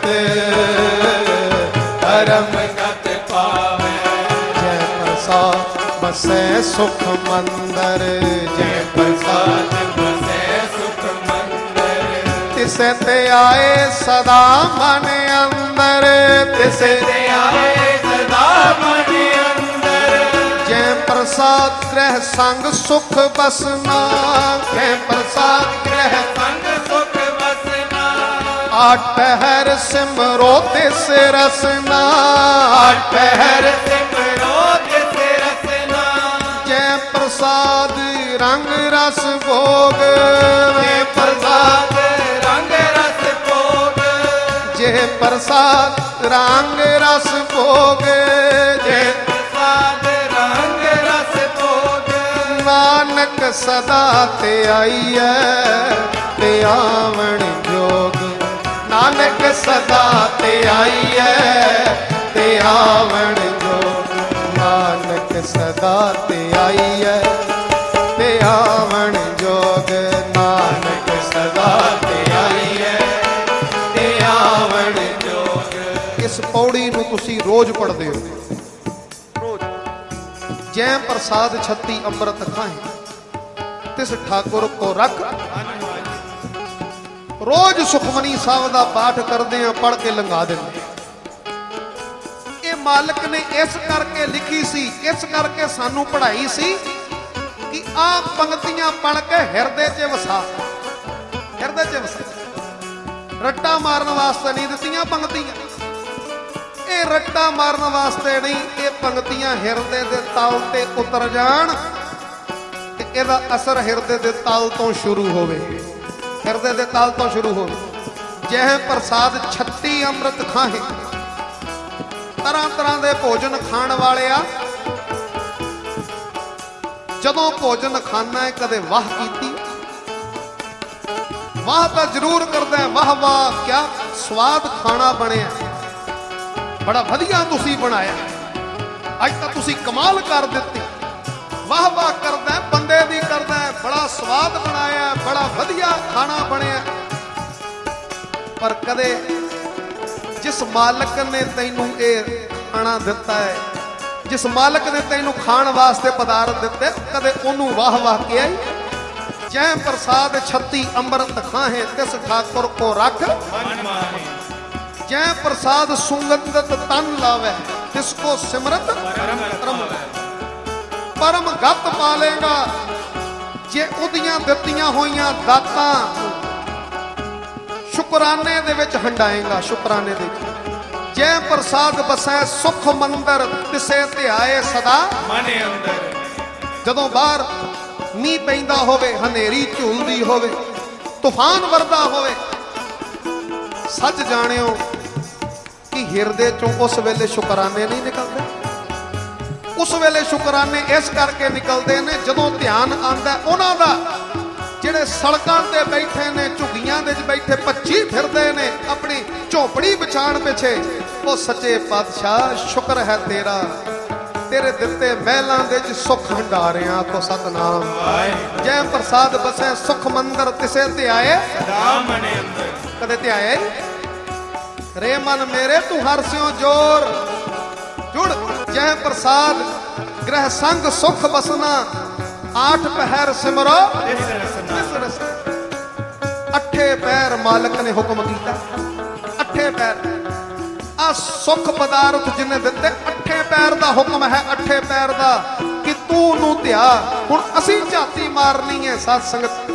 Speaker 1: परम
Speaker 2: गत पावे
Speaker 1: जय प्रसाद बसे सुख मंदर जय
Speaker 2: प्रसाद बसे सुख मंदिर
Speaker 1: तिसे ते आए सदा मन अंदर तिसे
Speaker 2: ते आए सदा मन अंदर
Speaker 1: जय प्रसाद ग्रह संग सुख बसना जय प्रसाद ग्रह
Speaker 2: संग सुख बसना
Speaker 1: आठ पहर सिमरो तिस रसना आठ पहर
Speaker 2: सिमरो तिस रसना
Speaker 1: जय प्रसाद रंग रस भोग जय प्रसाद
Speaker 2: रंग रस भोग
Speaker 1: जय प्रसाद रंग रस भोग जय
Speaker 2: प्रसाद रंग रस भोग
Speaker 1: नानक सदा ते आईए ते आवण जोग नानक सदा ते आईए ते आवण जोग नानक सदा ते आईए ते आवण जोग नानक सदा ते आईए ते आवण जोग इस पौड़ी ਨੂੰ ਤੁਸੀਂ ਰੋਜ਼ ਪੜ੍ਹਦੇ ਹੋ जय प्रसाद छत्ती अमृत खाए तिस ठाकुर को रख रोज सुखमनी साहब का पाठ करते हैं पढ़ के लंघा देंगे ये मालिक ने इस करके लिखी सी इस करके सानू पढ़ाई सी कि आ पंक्तियां पढ़ के हिरदे च वसा हिरदे च वसा रट्टा मारन वास्ते नहीं दित्तियां पंक्तियां ਇਹ ਰੱਟਾ ਮਾਰਨ ਵਾਸਤੇ ਨਹੀਂ ਇਹ ਪੰਕਤੀਆਂ ਹਿਰਦੇ ਦੇ ਤਾਲ ਤੇ ਉਤਰ ਜਾਣ ਤੇ ਇਹਦਾ ਅਸਰ ਹਿਰਦੇ ਦੇ ਤਾਲ ਤੋਂ ਸ਼ੁਰੂ ਹੋਵੇ ਹਿਰਦੇ ਦੇ ਤਾਲ ਤੋਂ ਸ਼ੁਰੂ ਹੋਵੇ ਜਹ ਪ੍ਰਸਾਦ 36 ਅੰਮ੍ਰਿਤ ਖਾਹੇ ਤਰ੍ਹਾਂ ਤਰ੍ਹਾਂ ਦੇ ਭੋਜਨ ਖਾਣ ਵਾਲਿਆ ਜਦੋਂ ਭੋਜਨ ਖਾਣਾ ਹੈ ਕਦੇ ਵਾਹ ਕੀਤੀ ਵਾਹ ਤਾਂ ਜ਼ਰੂਰ ਕਰਦਾ ਵਾਹ ਵਾਹ ਕੀ ਸਵਾਦ ਖਾਣਾ ਬਣਿਆ बड़ा वधिया तुसी बनाया अज तक तुसी कमाल कर दिती वाह वाह करदा बंदे दी करदा बड़ा स्वाद बनाया बड़ा वधिया खाना बनया पर कदे जिस मालिक ने तैनू ये खाना दिता है जिस मालिक ने तैनू खाण वास्ते पदार्थ दिते कदे ओनू वाह वाह किया जय प्रसाद 36 अंमृत खाहे तिस ठाकुर को रख जय प्रसाद सुगंधत तन लावे तिसको सिमरत परम गत पालेगा जे उदियां दित्तियां होइयां दातां शुकराने दे विच हंडाएगा शुकराने दे ਜੈ ਪ੍ਰਸਾਦ ਬਸੈ ਸੁਖ ਮੰਦਰ ਤਿਸੇ ਧਿਆਏ ਸਦਾ
Speaker 2: ਮਨ ਅੰਦਰ।
Speaker 1: ਜਦੋਂ ਬਾਹਰ ਮੀਂਹ ਪੈਂਦਾ ਹੋਵੇ, ਹਨੇਰੀ ਝੂਲਦੀ ਹੋਵੇ, ਤੂਫਾਨ ਵਰਦਾ ਹੋਵੇ, ਸੱਚ ਜਾਣਿਓ ਕਿ ਹਿਰਦੇ ਚੋਂ ਉਸ ਵੇਲੇ ਸ਼ੁਕਰਾਨੇ ਨਹੀਂ ਨਿਕਲਦੇ। ਉਸ ਵੇਲੇ ਸ਼ੁਕਰਾਨੇ ਇਸ ਕਰਕੇ ਨਿਕਲਦੇ ਨੇ ਜਦੋਂ ਧਿਆਨ ਆਂਦਾ ਉਹਨਾਂ ਦਾ ਜਿਹੜੇ ਸੜਕਾਂ ਤੇ ਬੈਠੇ ਨੇ, ਝੁੱਗੀਆਂ ਦੇ ਵਿੱਚ ਬੈਠੇ ਭੱਜੀ ਫਿਰਦੇ ਨੇ ਆਪਣੀ ਝੋਪੜੀ ਵਿਛਾਣ ਪਿੱਛੇ। ਉਹ ਸੱਚੇ ਪਾਤਸ਼ਾਹ ਸ਼ੁਕਰ ਹੈ ਤੇਰਾ, ਤੇਰੇ ਦਿੱਤੇ ਮਹਿਲਾਂ ਦੇ ਵਿੱਚ ਸੁੱਖ ਹੰਡਾਰਿਆਂ ਕੋ ਸਤਨਾਮ। ਜੈ ਪ੍ਰਸਾਦ ਬਸੈ ਸੁਖ ਮੰਦਰ ਤਿਸੇ ਧਿਆਏ
Speaker 2: ਸਦਾ ਮਨ ਅੰਦਰ।
Speaker 1: ਕਦੇ ਧਿਆਏ ਰੇ ਮਨ ਮੇਰੇ ਤੂੰ ਹਰ ਸਿਓ ਜੋਰ ਜੁੜ। ਜੈ ਪ੍ਰਸਾਦ ਗ੍ਰਹਿ ਸੰਗ ਸੁਖ ਬਸਨਾ ਆਠ ਪਹਿਰ ਸਿਮਰੋ
Speaker 2: ਇਸ ਰਸਨਾ।
Speaker 1: ਅੱਠੇ ਪੈਰ ਮਾਲਕ ਨੇ ਹੁਕਮ ਕੀਤਾ। ਅੱਠੇ ਪੈਰ ਆ ਸੁਖ ਪਦਾਰਥ ਜਿਹਨੇ ਦਿੱਤੇ, ਅੱਠੇ ਪੈਰ ਦਾ ਹੁਕਮ ਹੈ। ਅੱਠੇ ਪੈਰ ਦਾ ਕਿ ਤੂੰ ਨੂੰ ਧਿਆ। ਹੁਣ ਅਸੀਂ ਝਾਤੀ ਮਾਰਨੀ ਹੈ ਸਾਧ ਸੰਗਤ।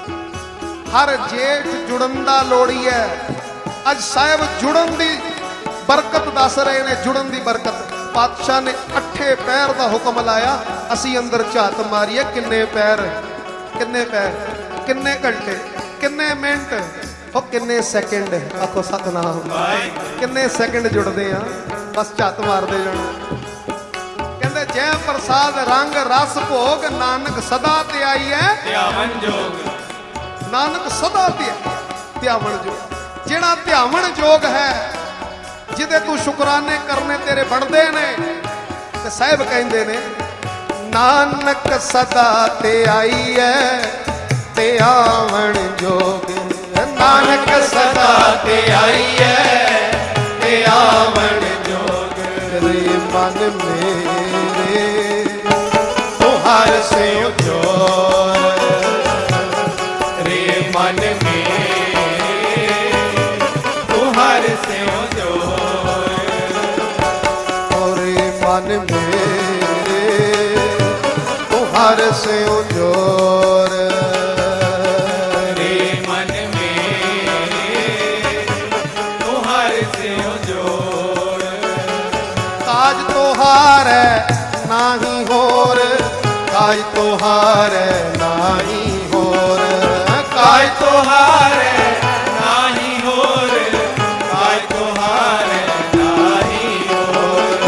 Speaker 1: ਹਰ ਜੇਠ ਜੁੜਨ ਦਾ ਲੋੜੀ ਹੈ। ਅੱਜ ਸਾਹਿਬ ਜੁੜਨ ਦੀ ਬਰਕਤ ਦੱਸ ਰਹੇ ਨੇ, ਜੁੜਨ ਦੀ ਬਰਕਤ। ਪਾਤਸ਼ਾਹ ਨੇ ਅੱਠੇ ਪੈਰ ਦਾ ਹੁਕਮ ਲਾਇਆ। ਅਸੀਂ ਅੰਦਰ ਝਾਤ ਮਾਰੀਏ ਕਿੰਨੇ ਪੈਰ, ਕਿੰਨੇ ਪੈਰ, ਕਿੰਨੇ ਘੰਟੇ, ਕਿੰਨੇ ਮਿੰਟ, ਉਹ ਕਿੰਨੇ ਸੈਕਿੰਡ। ਆਖੋ ਸਤਨਾਮ। ਕਿੰਨੇ ਸੈਕਿੰਡ ਜੁੜਦੇ ਆ, ਬਸ ਝਾਤ ਮਾਰਦੇ ਜਾਣਾ। ਕਹਿੰਦੇ ਜੈ ਪ੍ਰਸਾਦ ਰੰਗ ਰਸ ਭੋਗ ਨਾਨਕ ਸਦਾ ਧਿਆਈਐ
Speaker 2: ਧਿਆਵਨ ਜੋਗ।
Speaker 1: ਨਾਨਕ ਸਦਾ ਧਿਆਵਨ ਜੋਗ। ਜਿਹੜਾ ਧਿਆਵਨ ਜੋਗ ਹੈ, ਜਿਹਦੇ ਤੂੰ ਸ਼ੁਕਰਾਨੇ ਕਰਨੇ ਤੇਰੇ ਬਣਦੇ ਨੇ। ਤੇ ਸਾਹਿਬ ਕਹਿੰਦੇ ਨੇ ਨਾਨਕ ਸਦਾ ਧਿਆਈਐ ਧਿਆਵਨ ਜੋਗ। ਨਾਨਕ ਸਦਾ ਧਿਆਈਐ ਧਿਆਵਨ ਜੋਗ। ਰੇ ਮਨ ਮੇਰੇ ਤੂੰ ਹਰ ਸਿਉ ਜੋਰ।
Speaker 2: ਰੇ ਮਨ ਮੇਰੇ ਤੂੰ ਹਰ ਸਿਉ ਜੋਰ।
Speaker 1: ਰੇ ਮਨ ਮੇਰੇ ਤੂੰ ਹਰ ਸਿਉ ਜੋਰ।
Speaker 2: ਰੇ ਮਨ ਮੇਰੇ ਤੂੰ ਹਰ ਸਿਉ ਜੋਰ।
Speaker 1: ਕਾਜ ਤੋਹਾਰੈ ਨਾਹੀ ਹੋਰ, ਕਾਜ ਤੋਹਾਰੈ ਨਾਹੀ ਹੋਰ।
Speaker 2: ਕਾਜ ਤੁਹਾਰੇ ਨਾਹੀ ਹੋਰ। ਕਾਜ ਤੁਹਾਰੇ ਨਾਹੀ ਹੋਰ।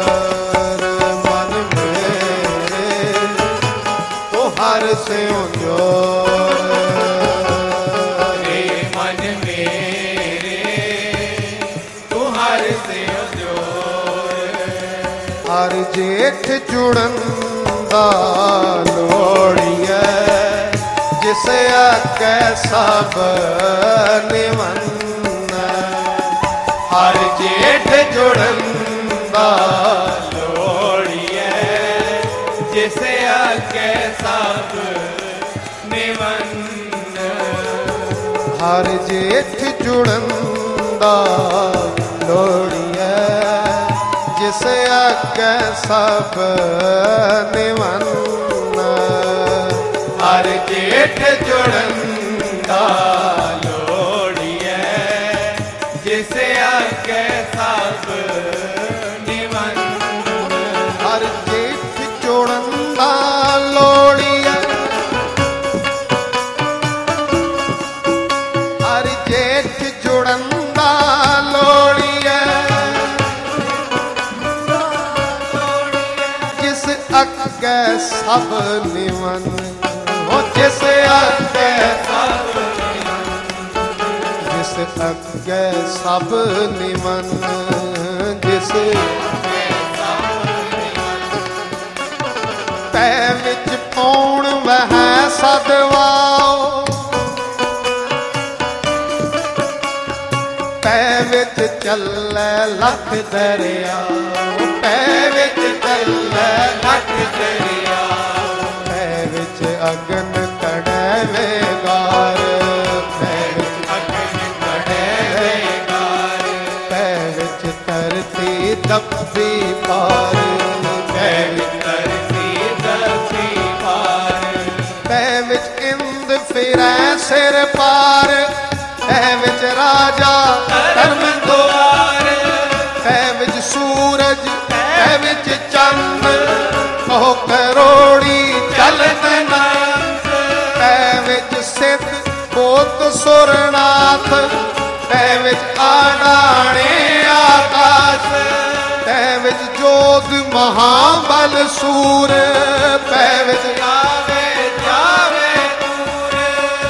Speaker 1: ਮਨ ਮੇਰੇ ਤੂੰ ਹਰ ਸਿਉ ਜੋਰ।
Speaker 2: ਰੇ ਮਨ ਮੇਰੇ ਤੂੰ ਹਰ ਸਿਉ ਜੋਰ।
Speaker 1: ਹਰ ਜੇਠ ਜੁੜਨ ਦਾ ਲੋੜੀਐ ਜਿਸ ਆਕੈ ਸਭ ਨਿਵੰਨ।
Speaker 2: ਹਰ ਜੇਠ ਜੁੜਨ ਦਾ ਲੋੜੀਐ ਜਿਸ ਆਗੇ ਸਭ ਨਿਵੰਨ।
Speaker 1: ਹਰ ਜੇਠ ਜੁੜਨ ਦਾ ਲੋੜੀਐ ਜਿਸ ਆਕੈ ਸਭ ਨਿਵੰਨ।
Speaker 2: ਹਰ ਜੇਠ ਜੁੜਨ ਦਾ ਲੋੜੀਐ ਜਿਸ ਆਗੇ ਸਭ ਨਿਵੰਨ।
Speaker 1: ਹਰ ਜੇਠ ਜੁੜਨ ਦਾ ਲੋੜੀਐ। ਹਰ ਜੇਠ ਜੁੜਨ ਦਾ ਲੋੜੀਐ ਜਿਸ ਅੱਗੇ ਸਭ ਨਿਵੰਨ। ਉਹ ਜਿਸ ਅੱਗੇ
Speaker 2: ਸਭ
Speaker 1: ਜਿਸ ਅੱਗੇ ਸਭ ਨਿਵੰਨ। ਜਿਸ ਪੈ ਵਿੱਚ ਪੌਣ ਵਹਿ ਸਦਵਾਓ। ਪੈ ਵਿੱਚ ਚੱਲੇ ਲੱਖ ਦਰਿਆ। ਪੈ ਵਿੱਚ ਚੱਲੇ
Speaker 2: ਲੱਖ ਦਰਿਆ।
Speaker 1: ਪੈ ਵਿੱਚ ਅਗਨ ਕੜੈ ਵੇਗਾਰ। ਪੈ ਵਿੱਚ
Speaker 2: ਅਗਨ ਕੜੈ ਵੇਗਾਰ।
Speaker 1: ਪੈ ਵਿੱਚ ਧਰਤੀ ਦੱਬੀ ਪਾਰ।
Speaker 2: ਪੈ ਵਿੱਚ ਧਰਤੀ ਦੱਬੀ ਪਾਰ।
Speaker 1: ਪੈ ਵਿੱਚ ਇੰਦ ਫਿਰੈ ਸਿਰ ਪਾਰ। ਪੈ ਵਿੱਚ ਰਾਜਾ ਧਰਮ ਦੁਆਰ। सूरज पै विच चंद कहो करोड़ी चलत नंद पै विच सिद्ध बोत सुरनाथ पै विच आडाणे आकाश पै विच जोध महाबल सूर पै विच आवे जावे दूर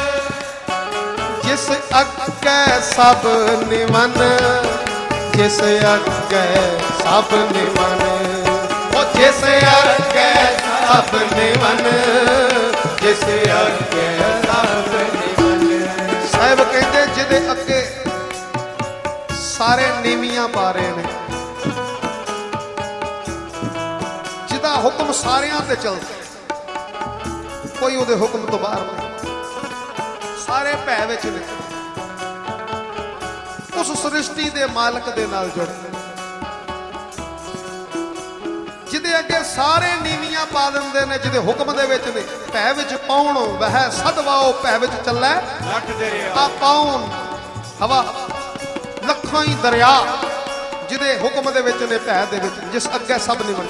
Speaker 1: जिस अग्गै सब निमन जिस अग्गै सब निमन ओ जिस अग्गै सब निमन जिस अग्गै सब निमन साहिब कहते जिदे अग्गे सारे नीवियां पा रहे ने जिदा हुक्म सारियां ते चलदा कोई उहदे हुक्म तो बाहर नहीं सारे भै विच ने उस सृष्टि दे मालक दे नाल जुड़ जिदे अगे सारे नीवियां पा दिंदे ने जिदे हुक्म दे विच ने भै विच पाउण वह सदवाओ भै विच चलै लख दरिया आ पाउण हवा लखां ही दरिया जिदे हुक्म दे विच ने भै दे विच जिस अगे सब निमन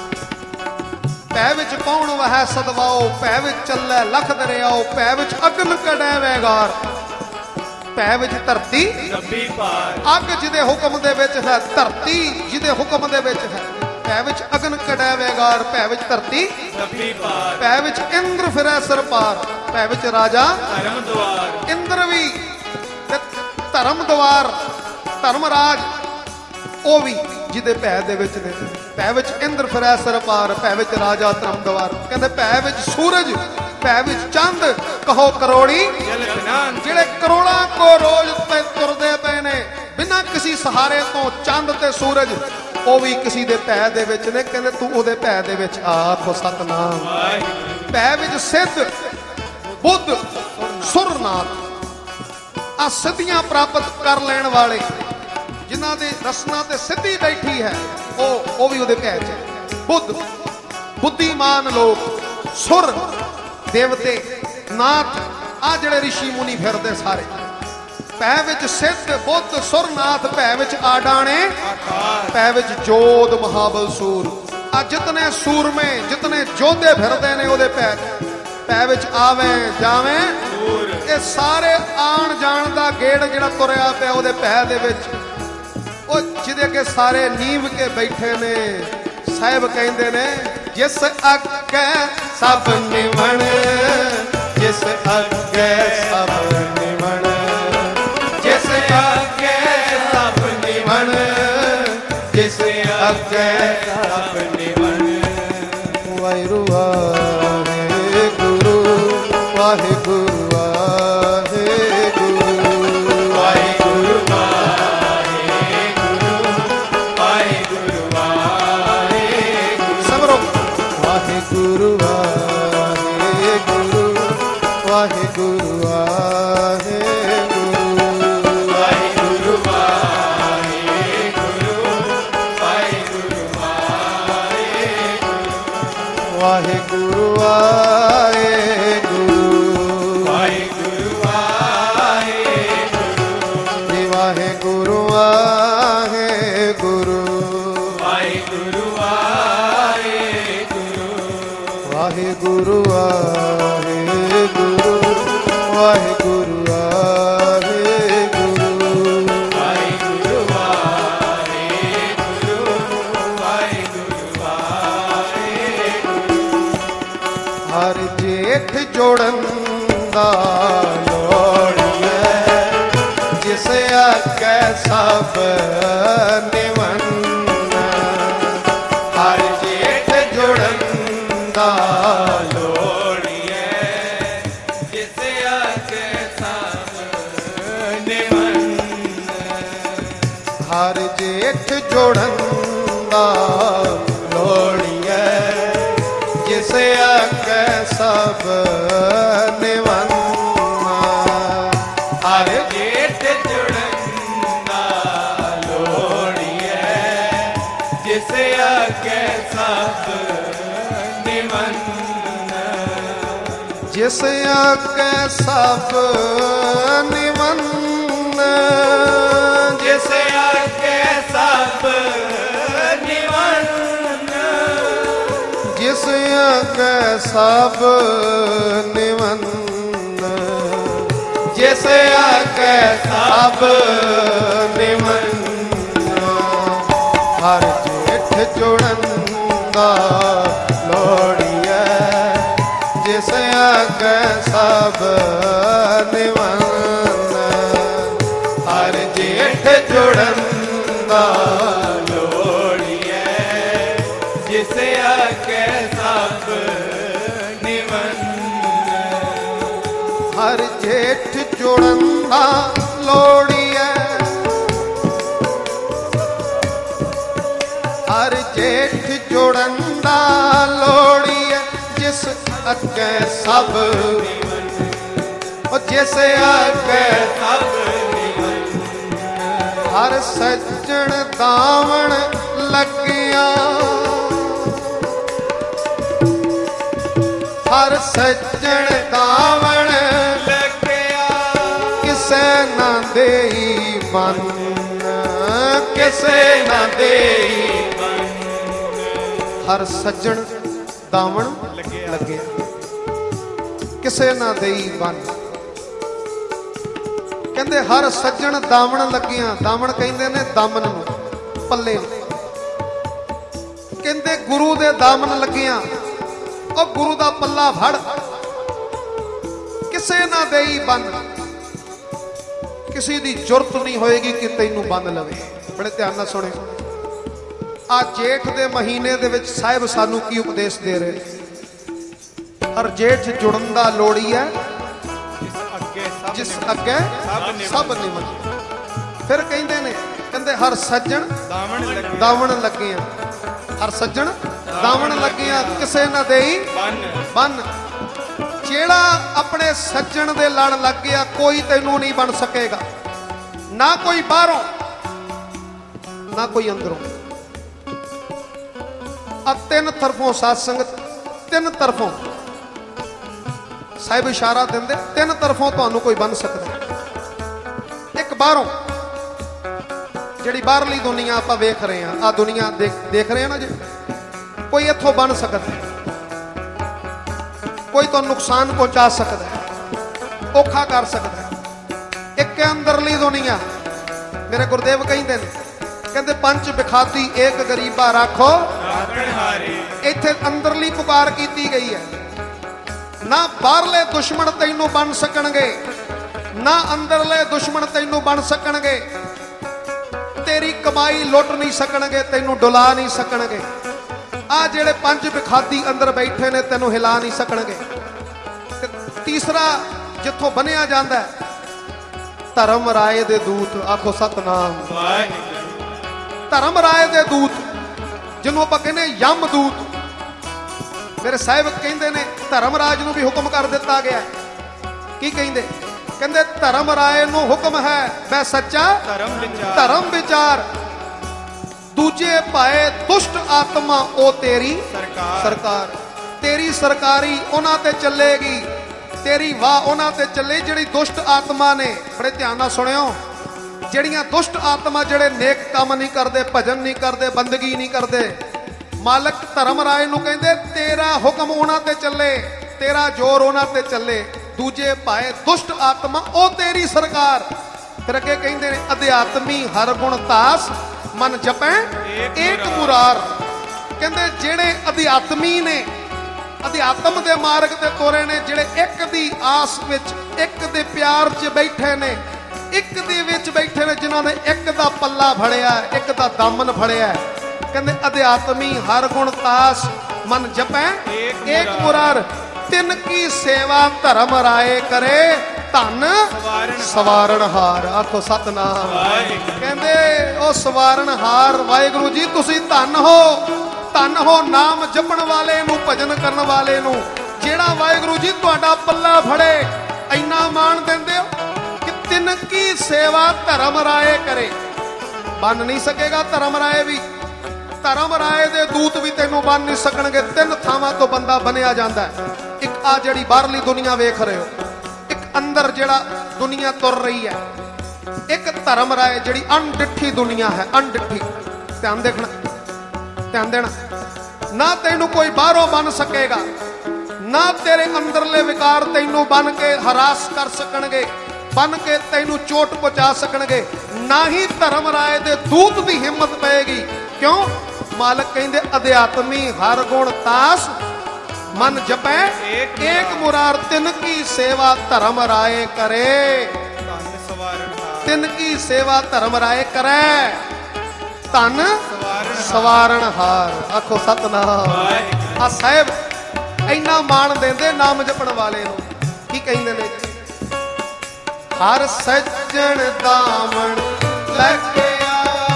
Speaker 1: भै विच पाउण वह सदवाओ भै विच चलै लख दरियाओ भै विच अग्न कढै वैगार भै विच धरती नब्बी पार अग जिदे हुक्म दे विच है धरती जिदे हुक्म दे विच है भै विच अग्न कढै वैगार भै विच धरती नब्बी पार भै विच इंद्र फिरै सिर पार भै विच राजा धर्म द्वार इंद्र भी धर्म द्वार धर्मराज ओ भी जिदे भै दे विच ने भै विच इंद्र फिरै सिर पार भै विच राजा धर्म द्वार कहंदे भै विच सूरज भै विच चंद कहो करोड़ी जिहड़े करोड़ां को रोज ते तुरदे पे ने बिना किसी सहारे तो चंद ते सूरज ओ भी किसी दे भै दे विच ने कहंदे तू ओदे भै दे विच आखो सतनाम भै विच सिद्ध बुद्ध सुरनाथ आ सिद्धियां प्राप्त कर लेण वाले जिन्हां दे रसना ते सिद्धि बैठी है ओ भी ओदे भै च बुद्ध बुद्धिमान लोग सुर देवते नाथ आ जड़े ऋषि मुनि फिरदे सारे भै विच सिद्ध बुद्ध सुरनाथ भै विच आडाणे भै विच जोध महाबल सूर आ जितने सूरमे जितने जोधे फिरदे ने ओदे भै विच आवे जावे ये सारे आण जाण दा गेड़ जिहड़ा तुरिया पिया ओदे भै दे विच ओ जिहदे अगे सारे नीव के बैठे ने साहिब कहंदे ने जिस अग्गे सब निमन जिस अग्गे सब निमन जिस अग्गे सब निमन जिस अग्गे सब निमन वाहिगुरू वाहिगुरू वाहिगुरू सब निमन हर जेठ जुड़न दा लोड़िए जिस अगे सब निमन हर जेठ जुड़न दा लोड़िए जिस अगे सब निमन हर जेठ जुड़न जिस अगे सब निमन जिस अगे सब अगे सब निवन, जिस अगे सब निवन, हर जेठ जुड़न दा लोड़िए, जिस अगे सब निवन, हर जेठ जुड़न दा
Speaker 2: लोड़िए, जिस अगे सब निवन,
Speaker 1: हर जेठ जुड़न दा लोड़िए, हर जेठ जुड़न दा लोड़िए, जिस अगे सब ओ जिस अगे
Speaker 2: सब निवन,
Speaker 1: हर सज्जन दावण लगिया, हर सज्जन दावण
Speaker 2: लगिया,
Speaker 1: किसे ना देई बन, किसे ना देई, हर सज्जन दावण लगिया, किसे ना देई बन। कहते हर सज्जन दावण लगिया, दावण कहते ने दामन नूं, पल्ले नूं। कहते गुरु दे दामन लगिया, ओ गुरु दा पल्ला फड़, किसे ना देई बन, किसी दी जुरत नहीं होएगी कि तैनू बन लवे। बड़े ध्यान नाल सुणे, आ जेठ दे महीने दे विच साहिब सानू की उपदेश दे रहे, हर जेठ जुड़न दा लोड़ी है, जिस अगे सब निवन। फिर कहते ने, कहते हर सज्जन दावण लगे, हर सज्जन दावण लगे, किसे ना देई बन। जेड़ा अपने सज्जन दे लड़ लग गया, कोई तेनू नहीं बन सकेगा, ना कोई बाहरों ना कोई अंदरों। तीन तरफों सत्संगत, तीन तरफों साहिब इशारा देंदे, तीन तरफों तुहानू कोई बन सकता। एक बाहरों, जिहड़ी बाहरली दुनिया आपां वेख रहे हैं, आ दुनिया देख रहे हैं ना जी, कोई इत्थों बन सकता है, कोई तो नुकसान पहुंचा सकता है, औखा कर सकता है। एक अंदरली दुनिया, मेरे गुरुदेव कहते हैं, कहते पंच बिखाती एक गरीबा राखो, इत्थे अंदरली पुकार की गई है। ना बाहरले दुश्मन तैनू बन सकणगे, ना अंदरले दुश्मन तैनू बन सकणगे, तेरी कमाई लुट नहीं सकणगे, तैनू डुला नहीं सकणगे। आ जेड़े पंज बिखाती अंदर बैठे ने तैनू हिला नहीं सकणगे। तीसरा जिथों बनिया जांदा है, धर्म राय दे दूत, आखो सतनाम। धर्म राय दे दूत, जिन्हों आपां कहने यम दूत, मेरे साहिब कहते ने धर्मराज नूं भी हुक्म कर दिता गया। की कहंदे? कहंदे धर्म राय नूं हुक्म है वह सच्चा धर्म विचार, दूजे पाए दुष्ट आत्मा ओ तेरी सरकार। तेरी सरकारी उन्हां ते चलेगी, तेरी वाह उन्हां ते चले जिहड़ी दुष्ट आत्मा ने। बड़े ध्यान नाल सुणियो, जिहड़ियां दुष्ट आत्मा जिहड़े नेक काम नहीं करते, भजन नहीं करते, बंदगी नहीं करते, मालक धर्म राय नूं कहंदे तेरा हुक्म उन्हां ते चले, तेरा जोर उन्हां ते चले, दूजे पाए दुष्ट आत्मा ओ तेरी सरकार। फिर अगे कहंदे ने अध्यात्मी हर गुण तास, मन जपै एक मुरार। कहंदे जेड़े अध्यात्मी ने, अध्यात्म दे मार्ग ते तोरे ने, जेड़े एक दी आस विच, एक दे प्यार च बैठे ने, एक दे विच बैठे ने, जिन्हां ने एक दा पल्ला फड़िया, एक दा दामन फड़िया। कहंदे अध्यात्मी हर गुण तास, मन जपै एक मुरार। तिन की सेवा धर्म राय करे, धन सवारण हार। आखो सतनाम। कहंदे ओ सवारण हार वाहिगुरू जी तुसी धन हो, धन हो नाम जपण वाले नूं, भजन करन वाले नूं, जेड़ा वाहिगुरू जी तुहाडा पल्ला फड़े। इन्ना मान दिंदे हो कि तिन की सेवा धर्म राय करे। बन नहीं सकेगा धर्म राय भी, धर्म राय दे दूत भी तेनों बन नहीं सकणगे। तीन थावां तो बंदा बनिया जांदा है। एक आ जिहड़ी बाहरली दुनिया वेख रहे हो, एक अंदर जिहड़ा दुनिया तुर रही है, एक धर्म राय जिहड़ी अनडिठी दुनिया है, अनडिठी। ध्यान देखना, ध्यान देना। ना तेनू कोई बाहरों बन सकेगा, ना तेरे अंदरले विकार तेनू बन के हरास कर सकणगे, बन के तेनू चोट पहुंचा सकणगे। ना ही धर्म राय दे दूत दी हिम्मत पेगी। क्यों? मालक कहंदे अध्यात्मी हर गुण तास मन जपै एक मुरार, तिन की सेवा धर्म राय करे। तिन की सेवा धर्म राय करे, धन सवारण हार। आखो सतनाम। आ साहिब इन्ना मान देंदे नाम जपण वाले नूं। की कहंदे ने? हर सज्जन दामन लगिया,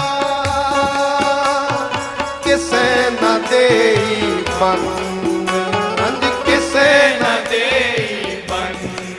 Speaker 1: किसे न देई बन, किसे न देई बन।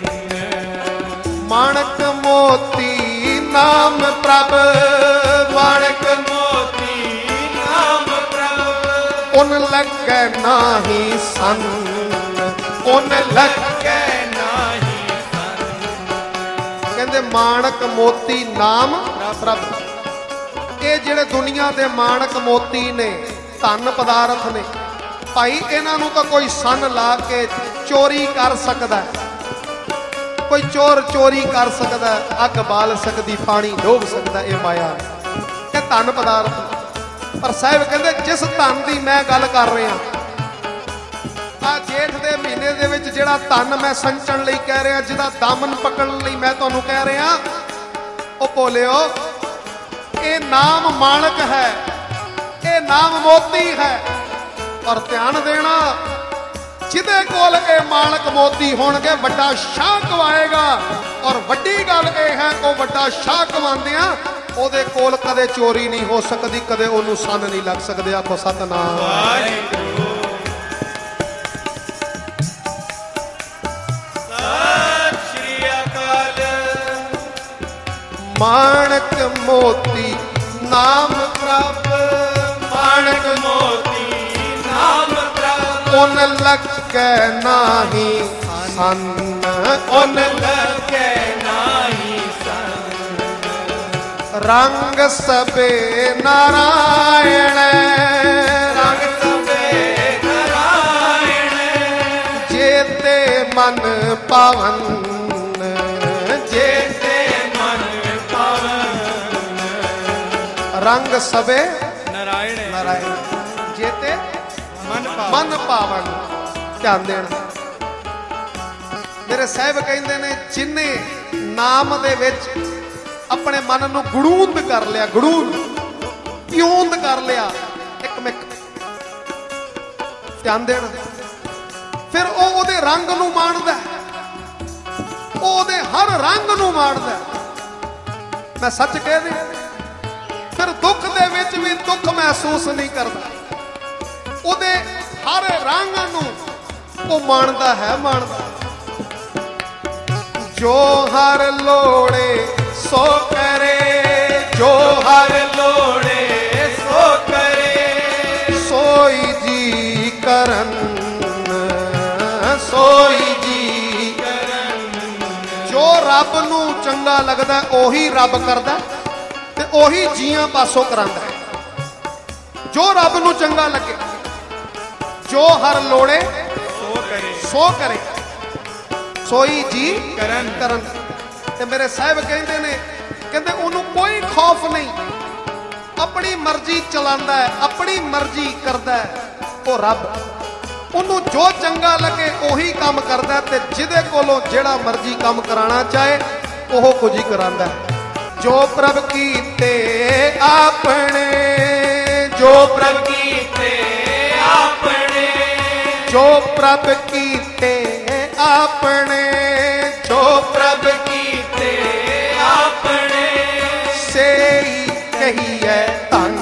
Speaker 1: माणक मोती नाम प्रभ, माणक मोती नाम प्रभ। उन लगे नाही सन, उन लगे नाही सन। कहंदे माणक मोती नाम प्रभ। ये जिहड़े दुनिया दे माणक मोती ने, धन पदार्थ ने भाई, इन्हां नूं तां कोई सन ला के चोरी कर सकदा है। कोई चोर चोरी कर सकता है, अग बाल सकती, पानी डोब सकता है। ये माया के धन पदार्थ। पर साहिब कहते जिस धन की मैं गल कर रहा, आ जेठ के महीने दे विच जिहड़ा धन मैं संचण लई कह रहा, जिहदा दामन पकड़न लई मैं तुहानूं कह रहा, ओ भोलिओ ये नाम माणक है, ये नाम मोती है। और ध्यान देना, जिदे कोल ये माणक मोती होणगे वड्डा शाह कवाएगा। और वड्डी गल ये है, वो वड्डा शाह कवांदियां ओदे कोल कदे चोरी नहीं हो सकती, कदे ओनू सन नहीं लग सकदे। आखो सतनाम।
Speaker 2: सत श्री अकाल।
Speaker 1: माणक मोती नाम प्रभ, माणक मोती नाम प्रभ। उन लगे नाही सन, उन लगे नाही सन। रंग सबे नारायण, रंग सबे नारायण। जेते मन पावन, जेते मन पावन। रंग सबे नारायण, नारायण। जेते मन पावन। ध्यान देना मेरे साहिब कहते ने, जिन्ने नाम दे विच अपने मन नूं गड़ूंद कर लिया, गड़ूंद प्यूंद कर लिया एक मिक। ध्यान देना, फिर ओदे रंग नूं माणदा, ओदे हर रंग नूं माणदा। मैं सच कह रहा, फिर दुख दे विच भी दुख महसूस नहीं करता, ओदे हर रंग नूं ओ माणदा है, माणदा। जो हर लोड़े सो करे, जो हर लोड़े सो करे। सोई जी करन, सोई जी करन। जो रब नूं चंगा लगदा ओही रब करदा, ते ओही जियां पासों करांदा। जो रब नूं चंगा लगे, जो हर लोड़े सो करे, सोई जी करन करन। ते मेरे साहिब कहते ने, कहते उन्होंने कोई खौफ नहीं, अपनी मर्जी चलांदा है, अपनी मर्जी करदा है वो रब। उन्हों जो चंगा लगे उही काम करदा है, ते जिदे कोलों जेड़ा मर्जी काम कराना चाहे ओह कुछ ही करांदा है। जो प्रभ कीते आपने, जो प्रभ कीते आपने, जो प्रभ कीते आपने, जो प्रभ कीते आपने। सेई कहिए धन,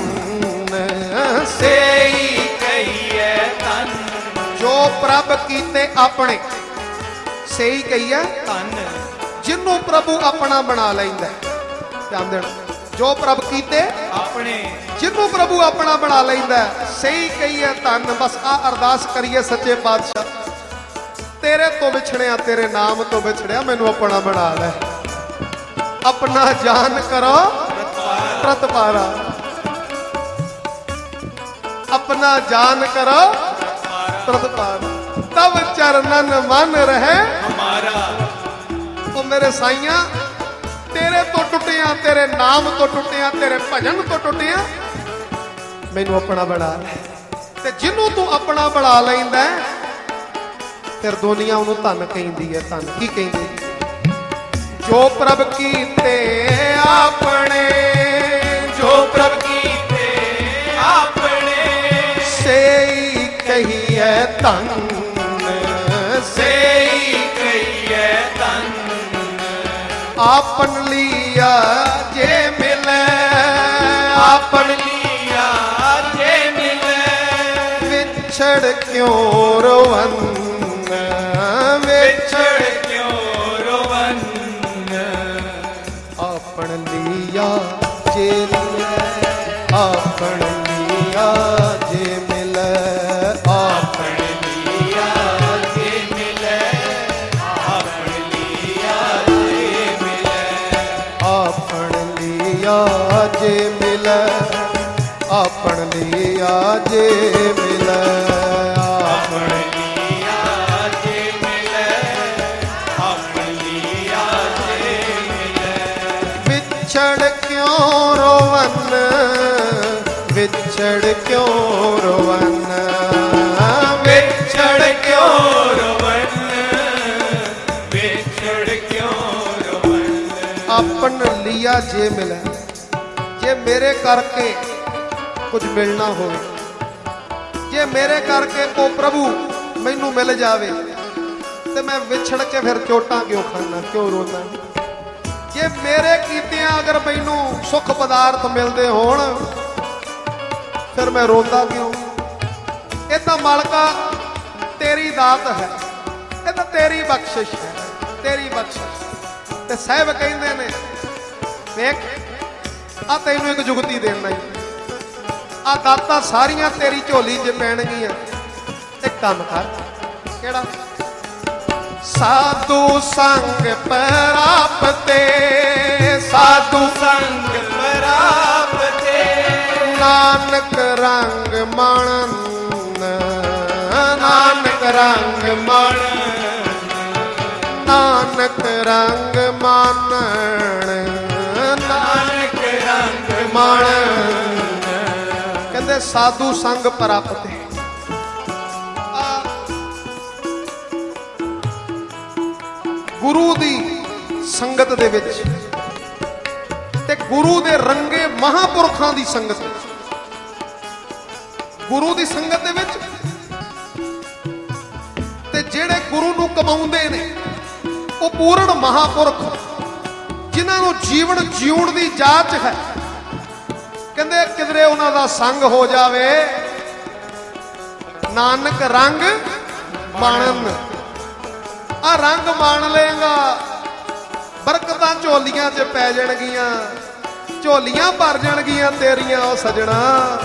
Speaker 1: सेई कहिए धन। जो प्रभ कीते अपने, सेई कहिए धन। जिन्हों प्रभु अपना बना लैंदा। ध्यान देना, जो प्रभ कीते अपने, जिन्हों प्रभु अपना बना लैंदा, सही कहिए धन। बस आ अरदास करिए सच्चे पातशाह, तेरे तो बिछड़िया, तेरे नाम तो बिछड़िया, मैनू अपना बना ले। अपना जान करो प्रतपारा। अपना जान करो प्रतिपाल, तब चरणन मन रहे
Speaker 2: हमारा।
Speaker 1: ओ मेरे साइया तेरे तो टुटिया, तेरे नाम तो टुटिया, तेरे भजन तो टुटिया, मैनू अपना बना ले। ते जिन्हों तू अपना बना लैंदा फिर दुनिया उन्होंने धन कहती है। धन की कहती? जो प्रभ कीते अपने,
Speaker 2: जो प्रभ कीते अपने,
Speaker 1: सेई कहिए धन,
Speaker 2: सेई कहिए धन।
Speaker 1: आपन लिया जे मिले,
Speaker 2: आपन लिया जे मिले,
Speaker 1: विछड़ क्यों रोवन,
Speaker 2: विछड़ क्यों रोवन।
Speaker 1: आपन लिया जे मिले, आपन लिया जे मिले,
Speaker 2: आपन लिया जे मिले, आपन लिया जे मिले,
Speaker 1: आपन लिया जे मिले, आपन लिया जे मिले,
Speaker 2: आपन लिया जे मिले, आपन लिया जे मिले।
Speaker 1: विछड़ क्यों रोवन, विछड़ क्यों रोवन,
Speaker 2: विछड़ क्यों रोवन, विछड़ क्यों रोवन।
Speaker 1: आपन लिया जे मिले, जे मेरे करके कुछ मिलना हो, जे मेरे करके ओ प्रभु मैनू मिल जावे ते मैं विछड़ के फिर चोटां क्यों खाना, क्यों रोना। जे मेरे कीतियां अगर मैनू सुख पदार्थ मिलते होण फिर मैं रोंदा क्यों। ये तो मालका तेरी दात है, ये तो तेरी बख्शिश है, तेरी बख्शिश। ते साहब कहंदे ने वेख आ तैनू एक जुगती देना ही, आ दाता सारियां तेरी झोली च पैणगियां, एक काम कर। केड़ा? साधु संग प्राप्ते, साधु
Speaker 2: संग प्राप्ते,
Speaker 1: नानक रंग माणन, नानक रंग
Speaker 2: मन,
Speaker 1: नानक रंग मानण,
Speaker 2: नानक रंग
Speaker 1: माणन। कहते साधु संग प्राप्ते। गुरु दी संगत दे विच ते गुरु दे रंगे महापुरखां दी संगत विच, गुरु दी संगत दे विच ते जेड़े गुरु नूं कमाउंदे ने ਉਹ ਪੂਰਨ ਮਹਾਪੁਰਖ ਜਿਨ੍ਹਾਂ ਨੂੰ ਜੀਵਨ ਜਿਉਣ ਦੀ ਜਾਚ ਹੈ। ਕਹਿੰਦੇ ਕਿਧਰੇ ਉਹਨਾਂ ਦਾ ਸੰਗ ਹੋ ਜਾਵੇ, ਨਾਨਕ ਰੰਗ ਮਾਣਨ। ਆ ਰੰਗ ਮਾਣ ਲਏਗਾ, ਬਰਕਤਾਂ ਝੋਲੀਆਂ 'ਚ ਪੈ ਜਾਣਗੀਆਂ, ਝੋਲੀਆਂ ਭਰ ਜਾਣਗੀਆਂ ਤੇਰੀਆਂ ਉਹ ਸਜਣਾ।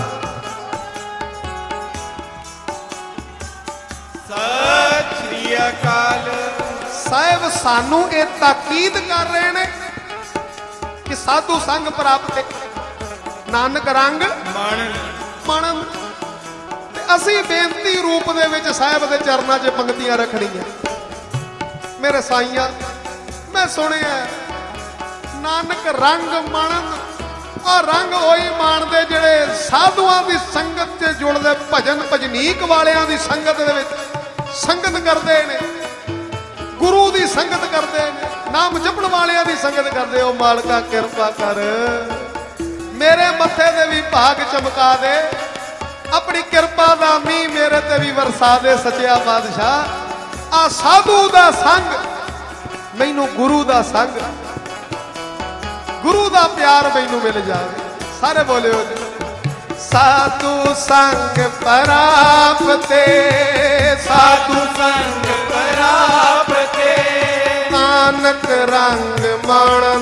Speaker 2: ਸਤਿ ਸ੍ਰੀ ਅਕਾਲ।
Speaker 1: ਸਾਹਿਬ ਸਾਨੂੰ ਇਹ ਤਾਕੀਦ ਕਰ ਰਹੇ ਨੇ ਕਿ ਸਾਧੂ ਸੰਗ ਪ੍ਰਾਪਤ, ਨਾਨਕ ਰੰਗ ਮਾਣਨ। ਤੇ ਅਸੀਂ ਬੇਨਤੀ ਰੂਪ ਦੇ ਵਿੱਚ ਸਾਹਿਬ ਦੇ ਚਰਨਾਂ 'ਚ ਪੰਕਤੀਆਂ ਰੱਖਣੀਆਂ। ਮੇਰੇ ਸਾਈਆਂ ਮੈਂ ਸੁਣਿਆ ਨਾਨਕ ਰੰਗ ਮਾਣਨ, ਆ ਰੰਗ ਉਹੀ ਮਾਣਦੇ ਜਿਹੜੇ ਸਾਧੂਆਂ ਦੀ ਸੰਗਤ 'ਚ ਜੁੜਦੇ, ਭਜਨ ਭਜਨੀਕ ਵਾਲਿਆਂ ਦੀ ਸੰਗਤ ਦੇ ਵਿੱਚ ਸੰਗਤ ਕਰਦੇ ਨੇ, ਗੁਰੂ ਦੀ ਸੰਗਤ ਕਰਦੇ ਨੇ, ਨਾਮ ਜਪਣ ਵਾਲਿਆਂ ਦੀ ਸੰਗਤ ਕਰਦੇ। ਉਹ ਮਾਲਕਾ ਕਿਰਪਾ ਕਰ, ਮੇਰੇ ਮੱਥੇ ਤੇ ਵੀ ਭਾਗ ਚਮਕਾ ਦੇ, ਆਪਣੀ ਕਿਰਪਾ ਦਾ ਮੀਂਹ ਮੇਰੇ ਤੇ ਵੀ ਵਰਸਾ ਦੇ ਸੱਚਿਆ ਬਾਦਸ਼ਾਹ। ਆ ਸਾਧੂ ਦਾ ਸੰਗ, ਮੈਨੂੰ ਗੁਰੂ ਦਾ ਸੰਗ, ਗੁਰੂ ਦਾ ਪਿਆਰ ਮੈਨੂੰ ਮਿਲ ਜਾਵੇ। ਸਾਰੇ ਬੋਲਿਓ ਜੀ। ਸਾਧੂ ਸੰਗ ਪ੍ਰਾਪਤੇ,
Speaker 2: ਸਾਧੂ ਸੰਗ ਪ੍ਰਾਪਤੇ,
Speaker 1: ਨਾਨਕ ਰੰਗ ਮਾਣਨ,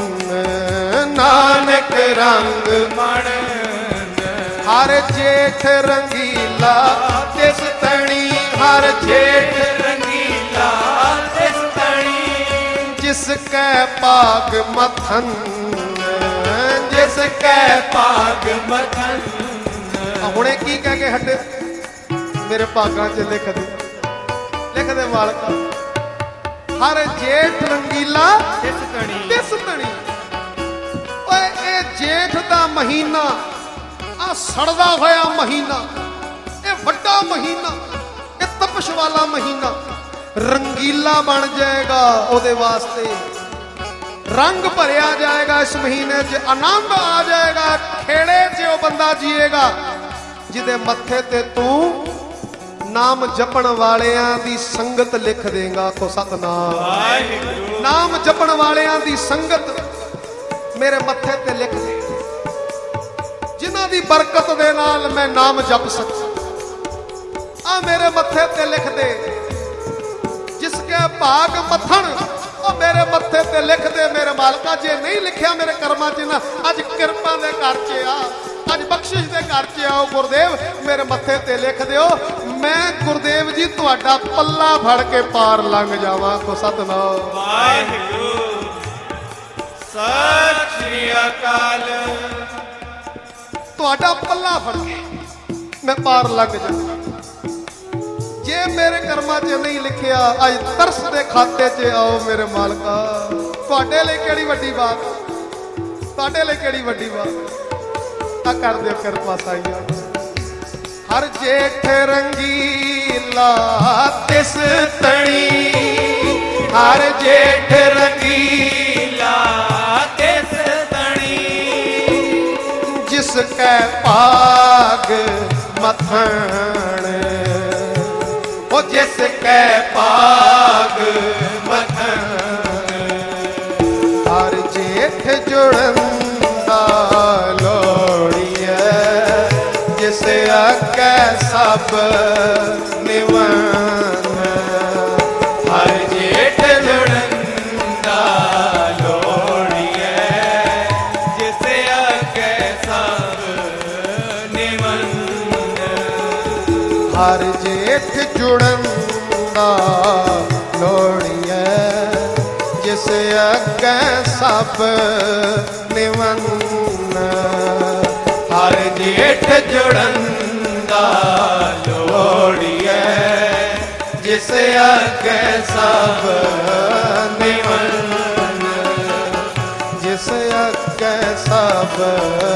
Speaker 1: ਨਾਨਕ ਰੰਗ
Speaker 2: ਮਾਣਨ।
Speaker 1: ਹਰ ਜੇਠ ਰੰਗੀਲਾ ਤਿਸ ਤਣੀ, ਹਰ
Speaker 2: ਜੇਠ ਰੰਗੀਲਾ ਤਿਸ ਤਣੀ,
Speaker 1: ਜਿਸ ਕੈ ਭਾਗ ਮਥਨ, ਜਿਸ ਕੈ
Speaker 2: ਭਾਗ ਮਥਨ।
Speaker 1: ਹੁਣੇ ਕੀ ਕਹਿ ਕੇ ਹਟੇ ਮੇਰੇ ਭਾਗਾਂ 'ਚ ਲਿਖਦੇ ਮਾਲਕਾ ਹਰ ਜੇਠ ਰੰਗੀਲਾ ਤਿਸ ਤਣੀ ਓਏ ਇਹ ਜੇਠ ਦਾ ਮਹੀਨਾ ਆ ਸੜਦਾ ਹੋਇਆ ਮਹੀਨਾ ਇਹ ਵੱਡਾ ਮਹੀਨਾ ਇਹ ਤਪਸ਼ ਵਾਲਾ ਮਹੀਨਾ ਰੰਗੀਲਾ ਬਣ ਜਾਏਗਾ ਉਹਦੇ ਵਾਸਤੇ ਰੰਗ ਭਰਿਆ ਜਾਏਗਾ ਇਸ ਮਹੀਨੇ 'ਚ ਆਨੰਦ ਆ ਜਾਏਗਾ ਖੇੜੇ 'ਚ ਉਹ ਬੰਦਾ ਜੀਏਗਾ ਜਿਹਦੇ ਮੱਥੇ ਤੇ ਤੂੰ ਨਾਮ ਜਪਣ ਵਾਲਿਆਂ ਦੀ ਸੰਗਤ ਲਿਖ ਦੇਗਾ ਕੋ ਸਤਨਾਮ ਵਾਹਿਗੁਰੂ ਨਾਮ ਜਪਣ ਵਾਲਿਆਂ ਦੀ ਸੰਗਤ ਮੇਰੇ ਮੱਥੇ ਤੇ ਲਿਖ ਦੇ ਜਿਨ੍ਹਾਂ ਦੀ ਬਰਕਤ ਦੇ ਨਾਲ ਮੈਂ ਨਾਮ ਜਪ ਸਕਾਂ ਆ ਮੇਰੇ ਮੱਥੇ ਤੇ ਲਿਖ ਦੇ ਜਿਸ ਕੇ ਭਾਗ ਮੱਥਣ ਉਹ ਮੇਰੇ ਮੱਥੇ ਤੇ ਲਿਖ ਦੇ ਮੇਰੇ ਮਾਲਕਾ ਜੇ ਨਹੀਂ ਲਿਖਿਆ ਮੇਰੇ ਕਰਮਾਂ 'ਚ ਨਾ ਅੱਜ ਕਿਰਪਾ ਦੇ ਘਰ 'ਚ ਆ ਅੱਜ ਬਖਸ਼ਿਸ਼ ਦੇ ਘਰ 'ਚ ਆਓ ਗੁਰਦੇਵ ਮੇਰੇ ਮੱਥੇ ਤੇ ਲਿਖ ਦਿਓ ਮੈਂ ਗੁਰਦੇਵ ਜੀ ਤੁਹਾਡਾ ਪੱਲਾ ਫੜ ਕੇ ਪਾਰ ਲੰਘ ਜਾਵਾਂ ਕੋ ਸਤਨਾਮ
Speaker 2: ਵਾਹਿਗੁਰੂ ਸਤਿ ਸ੍ਰੀ ਅਕਾਲ
Speaker 1: ਤੁਹਾਡਾ ਪੱਲਾ ਫੜ ਕੇ ਮੈਂ ਪਾਰ ਲੰਘ ਜਾਵਾਂ ਜੇ ਮੇਰੇ ਕਰਮਾਂ 'ਚ ਨਹੀਂ ਲਿਖਿਆ ਅੱਜ ਤਰਸ ਦੇ ਖਾਤੇ 'ਚ ਆਓ ਮੇਰੇ ਮਾਲਕਾ ਤੁਹਾਡੇ ਲਈ ਕਿਹੜੀ ਵੱਡੀ ਬਾਤ ਤੁਹਾਡੇ ਲਈ ਕਿਹੜੀ ਵੱਡੀ ਬਾਤ ਆ ਕਰ ਦਿਓ ਕਿਰਪਾ ਸਾਈਆ ਹਰ ਜੇਠ ਰੰਗੀਲਾ ਤਿਸ ਤਣੀ ਹਰ ਜੇਠ ਰੰਗੀਲਾ
Speaker 2: ਤਿਸ ਤਣੀ
Speaker 1: ਜਿਸ ਕੈ ਭਾਗ ਮਥਣ ਉਹ ਜਿਸ ਕੈ ਭਾਗ ਮਥਣ ਹਰ ਜੇਠ ਜੁੜਨ ਦਾ ਲੋੜੀਐ ਜਿਸ ਅੱਗੇ ਸਭ ਨਿਵਨ
Speaker 2: ਹਰ ਜੇਠ ਜੁੜਨ ਦਾ ਲੋੜੀਐ ਜਿਸ ਅੱਗੇ ਸਭ ਨਿਵਨ
Speaker 1: ਹਰ ਜੇਠ ਜੁੜਨ ਦਾ ਲੋੜੀਐ ਜਿਸ ਅੱਗੇ ਸਭ ਨਿਵਨ
Speaker 2: ਹਰ ਜੇਠ ਜੁੜਨ ਦਾ ਲੋੜੀਐ ਜਿਸ ਅੱਗੇ ਸਭ ਨਿਵਨ
Speaker 1: ਜਿਸ ਅੱਗੇ ਸਭ